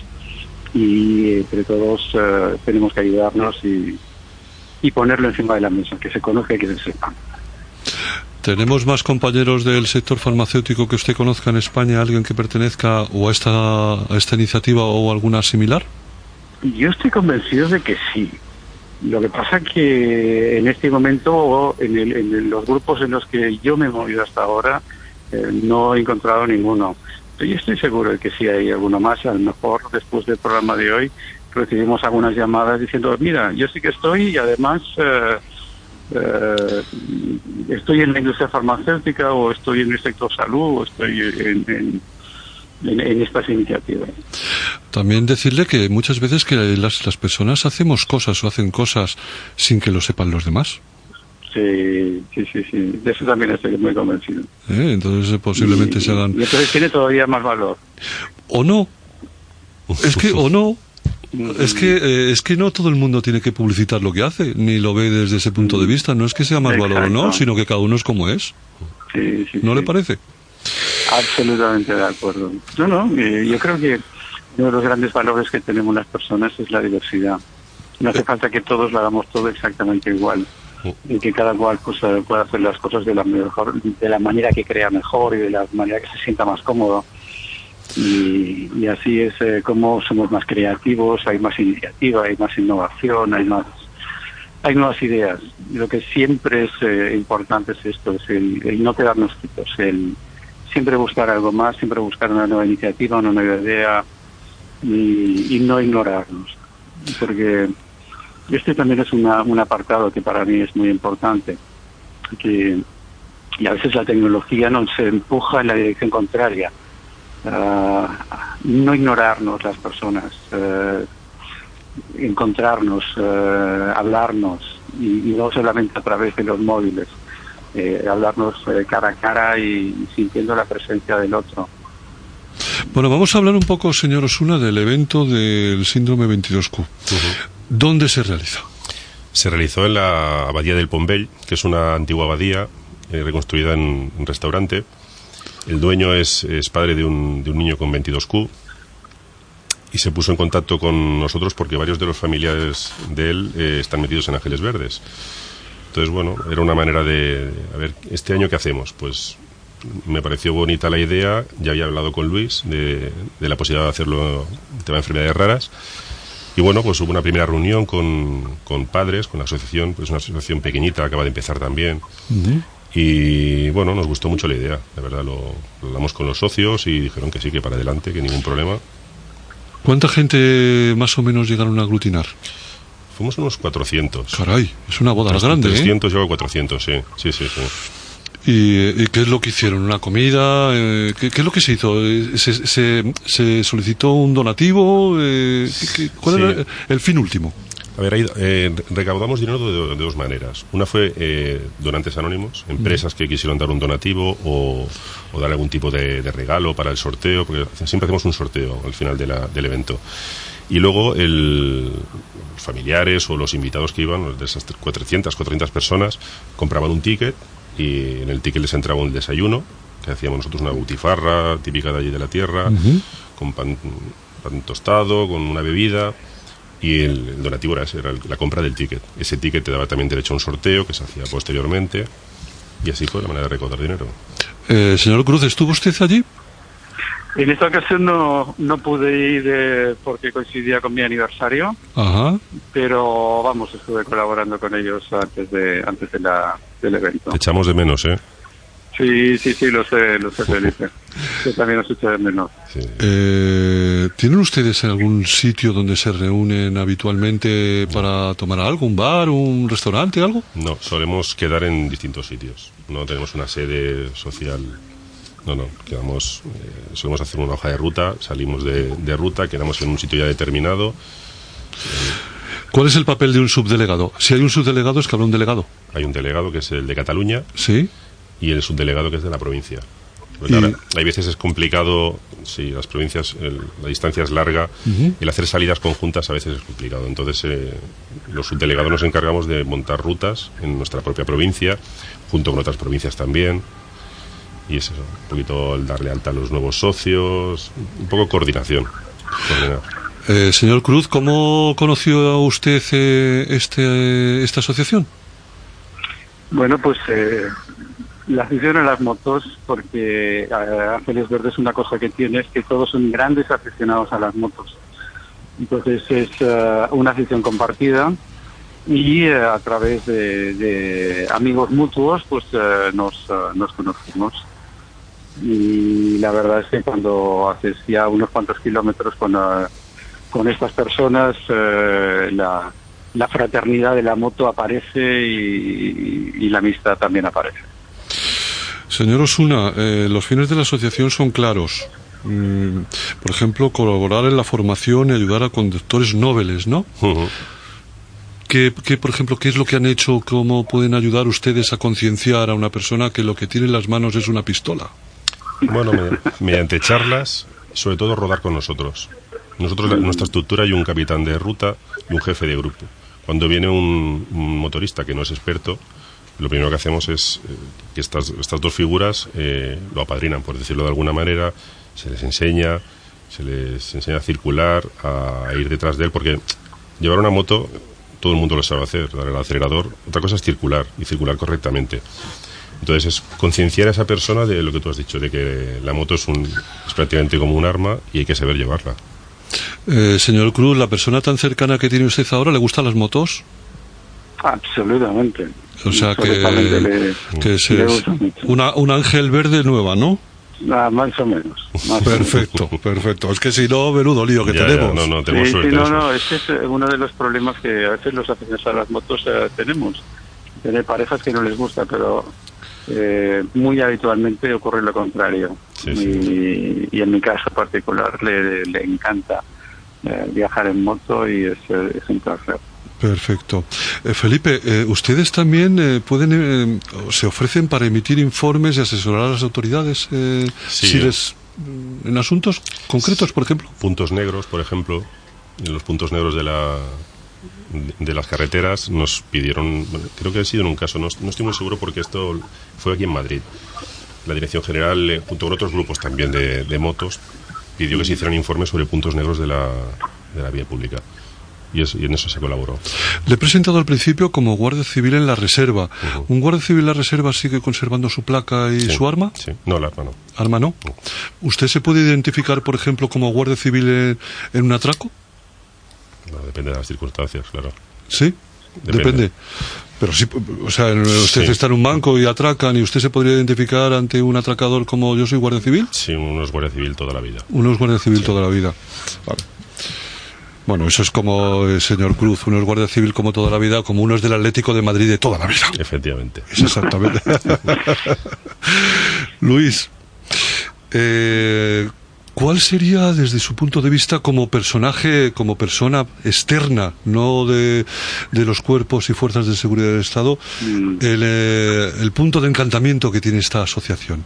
y entre todos eh, tenemos que ayudarnos y, y ponerlo encima de la mesa, que se conozca y que se sepa. ¿Tenemos más compañeros del sector farmacéutico que usted conozca en España, alguien que pertenezca o a esta, a esta iniciativa o alguna similar? Yo estoy convencido de que sí. Lo que pasa es que en este momento, en, el, en los grupos en los que yo me he movido hasta ahora, eh, no he encontrado ninguno. Yo estoy seguro de que sí hay alguno más. A lo mejor después del programa de hoy recibimos algunas llamadas diciendo, mira, yo sí que estoy y además eh, eh, estoy en la industria farmacéutica o estoy en el sector salud o estoy en, en, en, en estas iniciativas. También decirle que muchas veces que las, las personas hacemos cosas o hacen cosas sin que lo sepan los demás. Sí, sí, sí, sí. De eso también estoy muy convencido. ¿Eh? Entonces posiblemente y, se hagan... Y entonces tiene todavía más valor. O no. Es que, o no. Es que eh, es que no todo el mundo tiene que publicitar lo que hace, ni lo ve desde ese punto de vista. No es que sea más Exacto. valor o no, sino que cada uno es como es. Sí, sí, ¿No sí. le parece? Absolutamente de acuerdo. No, no, eh, yo creo que uno de los grandes valores que tenemos las personas es la diversidad. No hace falta que todos lo hagamos todo exactamente igual. Y que cada cual pues, pueda hacer las cosas de la mejor, de la manera que crea mejor y de la manera que se sienta más cómodo. Y, y así es eh, como somos más creativos, hay más iniciativa, hay más innovación, hay más hay nuevas ideas. Y lo que siempre es eh, importante es esto, es el, el no quedarnos quietos, el siempre buscar algo más, siempre buscar una nueva iniciativa, una nueva idea y, y no ignorarnos. Porque este también es una, un apartado que para mí es muy importante, que y a veces la tecnología nos empuja en la dirección contraria. Uh, no ignorarnos las personas, uh, encontrarnos, uh, hablarnos, y, y no solamente a través de los móviles, eh, hablarnos eh, cara a cara y, y sintiendo la presencia del otro. Bueno, vamos a hablar un poco, señor Osuna, del evento del síndrome veintidós Q. Uh-huh. ¿Dónde se realiza? Se realizó en la abadía del Pombell, que es una antigua abadía eh, reconstruida en un restaurante. El dueño es, es padre de un, de un niño con veintidós Q y se puso en contacto con nosotros porque varios de los familiares de él eh, están metidos en Ángeles Verdes. Entonces, bueno, era una manera de, de, a ver, ¿este año qué hacemos? Pues me pareció bonita la idea, ya había hablado con Luis de, de la posibilidad de hacerlo en tema de enfermedades raras. Y bueno, pues hubo una primera reunión con, con padres, con la asociación, pues una asociación pequeñita, acaba de empezar también. Uh-huh. Y bueno, nos gustó mucho la idea, de verdad, lo, lo hablamos con los socios y dijeron que sí, que para adelante, que ningún problema. ¿Cuánta gente más o menos llegaron a aglutinar? Fuimos unos cuatrocientos. Caray, es una boda grande, trescientos, ¿eh? Llegó a cuatrocientos, sí, sí, sí, sí. ¿Y, ¿Y qué es lo que hicieron? ¿Una comida? Eh, ¿qué, ¿Qué es lo que se hizo? ¿Se, se, se solicitó un donativo? Eh, ¿qué, ¿Cuál sí. era el fin último? A ver, ahí, eh, recaudamos dinero de, de dos maneras. Una fue eh, donantes anónimos, empresas que quisieron dar un donativo o, o dar algún tipo de, de regalo para el sorteo, porque siempre hacemos un sorteo al final de la, del evento. Y luego el, los familiares o los invitados que iban, de esas cuatrocientas, cuatrocientas personas, compraban un ticket y en el ticket les entraba un desayuno, que hacíamos nosotros una butifarra típica de allí de la tierra, uh-huh. con pan, pan tostado, con una bebida, y el, el donativo era ese, era la compra del ticket. Ese ticket te daba también derecho a un sorteo que se hacía posteriormente, y así fue la manera de recaudar dinero. Eh, señor Cruz, ¿estuvo usted allí? En esta ocasión no, no pude ir eh, porque coincidía con mi aniversario. Ajá. Pero vamos, estuve colaborando con ellos antes de antes de la, del evento. Te echamos de menos, ¿eh? Sí, sí, sí, lo sé, lo sé, Felipe. Yo también los echo de menos. Sí. Eh, ¿Tienen ustedes algún sitio donde se reúnen habitualmente para tomar algo? ¿Un bar, un restaurante, algo? No, solemos quedar en distintos sitios. No tenemos una sede social. No, no, quedamos, eh, solemos hacer una hoja de ruta, salimos de, de ruta, quedamos en un sitio ya determinado. Eh, ¿Cuál es el papel de un subdelegado? Si hay un subdelegado, es que habrá un delegado. Hay un delegado que es el de Cataluña. Sí. Y el subdelegado que es de la provincia. Y... Ahora, hay veces es complicado, si las provincias, el, la distancia es larga, uh-huh. el hacer salidas conjuntas a veces es complicado. Entonces, eh, los subdelegados nos encargamos de montar rutas en nuestra propia provincia, junto con otras provincias también. Y es eso, un poquito el darle alta a los nuevos socios, un poco coordinación. Eh, señor Cruz, ¿cómo conoció usted eh, este, esta asociación? Bueno, pues eh, la afición a las motos, porque eh, Ángeles Verdes una cosa que tiene es que todos son grandes aficionados a las motos. Entonces es uh, una afición compartida y uh, a través de, de amigos mutuos pues uh, nos, uh, nos conocimos. Y la verdad es que cuando haces ya unos cuantos kilómetros con, uh, con estas personas, uh, la, la fraternidad de la moto aparece y, y la amistad también aparece. Señor Osuna, eh, los fines de la asociación son claros. Mm, por ejemplo, colaborar en la formación y ayudar a conductores nobles, ¿no? Uh-huh. ¿Qué, qué, por ejemplo, qué es lo que han hecho? ¿Cómo pueden ayudar ustedes a concienciar a una persona que lo que tiene en las manos es una pistola? Bueno, mediante charlas, sobre todo rodar con nosotros. Nosotros, en nuestra estructura, hay un capitán de ruta y un jefe de grupo. Cuando viene un, un motorista que no es experto, lo primero que hacemos es eh, que estas, estas dos figuras eh, lo apadrinan, por decirlo de alguna manera. Se les enseña, se les enseña a circular, a ir detrás de él, porque llevar una moto, todo el mundo lo sabe hacer, dar el acelerador. Otra cosa es circular, y circular correctamente. Entonces es concienciar a esa persona de lo que tú has dicho, de que la moto es, un, es prácticamente como un arma y hay que saber llevarla. Eh, señor Cruz, ¿la persona tan cercana que tiene usted ahora le gustan las motos? Absolutamente. O sea que, le, que es, es una, un ángel verde nueva, ¿no? Ah, más o menos. Más perfecto, o menos. perfecto. Es que si no, menudo lío que ya, tenemos. Ya, no, no, tenemos sí, suerte. Sí, no, no, ese es uno de los problemas que a veces los aficionados a las motos eh, tenemos. Tener parejas que no les gusta, pero eh, muy habitualmente ocurre lo contrario. Sí, sí. Y, y en mi caso particular le, le encanta eh, viajar en moto y es, es un placer. Perfecto. Eh, Felipe, eh, ¿ustedes también eh, pueden eh, se ofrecen para emitir informes y asesorar a las autoridades eh, sí, si les, en asuntos concretos, por ejemplo? Puntos negros, por ejemplo, en los puntos negros de la de las carreteras nos pidieron, bueno, creo que ha sido en un caso, no, no estoy muy seguro porque esto fue aquí en Madrid. La Dirección General, eh, junto con otros grupos también de, de motos, pidió que se hicieran informes sobre puntos negros de la, de la vía pública. Y, es, y en eso se colaboró. Le he presentado al principio como guardia civil en la reserva. Uh-huh. ¿Un guardia civil en la reserva sigue conservando su placa y sí, su arma? Sí, no, el arma no. ¿Arma no? no? ¿Usted se puede identificar, por ejemplo, como guardia civil en, en un atraco? No, depende de las circunstancias, claro. ¿Sí? Depende. depende. Pero sí, o sea, usted sí. está en un banco y atracan y usted se podría identificar ante un atracador como yo soy guardia civil. Sí, uno es guardia civil toda la vida. Uno es guardia civil sí. toda la vida. Vale. Bueno, eso es como el señor Cruz, uno es guardia civil como toda la vida, como uno es del Atlético de Madrid de toda la vida. Efectivamente. Es exactamente. Luis, eh, ¿cuál sería desde su punto de vista como personaje, como persona externa, no de, de los cuerpos y fuerzas de seguridad del Estado, mm. el, eh, el punto de encantamiento que tiene esta asociación?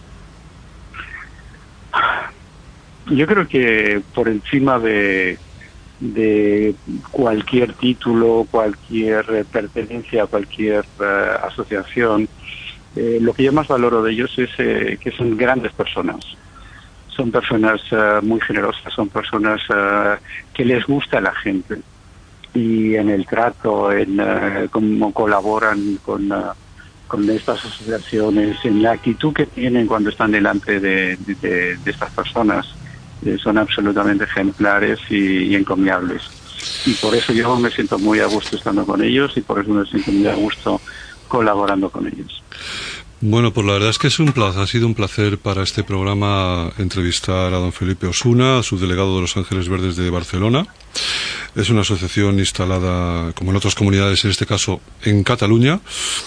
Yo creo que por encima de de cualquier título, cualquier pertenencia a cualquier uh, asociación, eh, lo que yo más valoro de ellos es eh, que son grandes personas. Son personas uh, muy generosas, son personas uh, que les gusta a la gente. Y en el trato, en uh, cómo colaboran con, uh, con estas asociaciones, en la actitud que tienen cuando están delante de, de, de estas personas, son absolutamente ejemplares y, y encomiables. Y por eso yo me siento muy a gusto estando con ellos y por eso me siento muy a gusto colaborando con ellos. Bueno, pues la verdad es que es un placer, ha sido un placer para este programa entrevistar a don Felipe Osuna, subdelegado de Los Ángeles Verdes de Barcelona. Es una asociación instalada, como en otras comunidades, en este caso en Cataluña.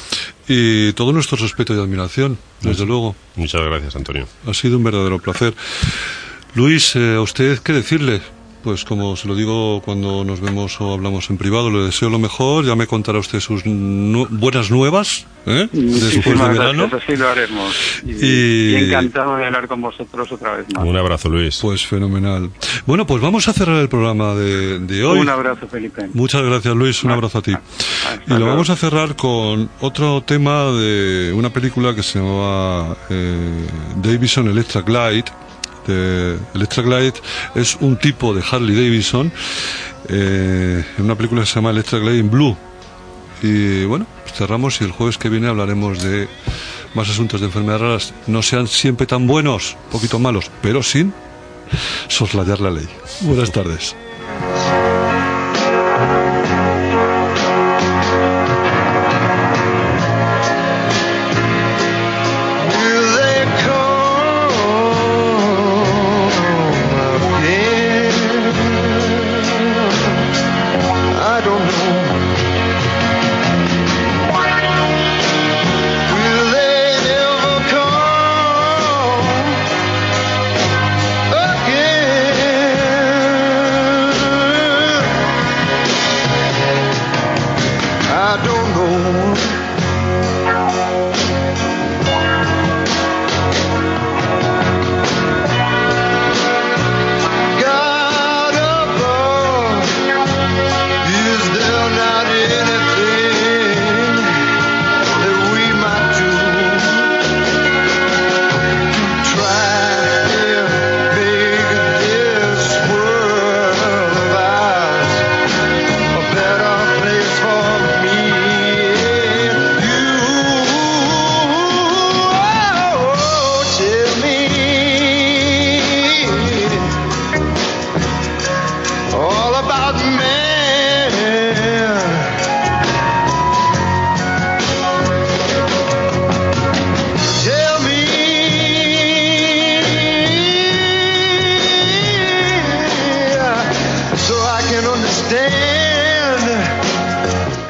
Y todo nuestro respeto y admiración, desde Muchas, luego. Muchas gracias, Antonio. Ha sido un verdadero placer. Luis, eh, ¿a usted qué decirle? Pues como se lo digo cuando nos vemos o hablamos en privado, le deseo lo mejor, ya me contará usted sus nu- buenas nuevas, ¿eh? Después de verano. Gracias, así lo haremos. Y, y... y encantado de hablar con vosotros otra vez más. Un abrazo, Luis. Pues fenomenal. Bueno, pues vamos a cerrar el programa de, de hoy. Un abrazo, Felipe. Muchas gracias, Luis, un abrazo a ti. Hasta y lo luego. vamos a cerrar con otro tema de una película que se llamaba eh, Davidson Electra Glide. De Electra Glide es un tipo de Harley Davidson eh, en una película que se llama Electra Glide in Blue. Y bueno, pues cerramos y el jueves que viene hablaremos de más asuntos de enfermedades raras. No sean siempre tan buenos, un poquito malos, pero sin soslayar la ley. Buenas tardes. Do they call can understand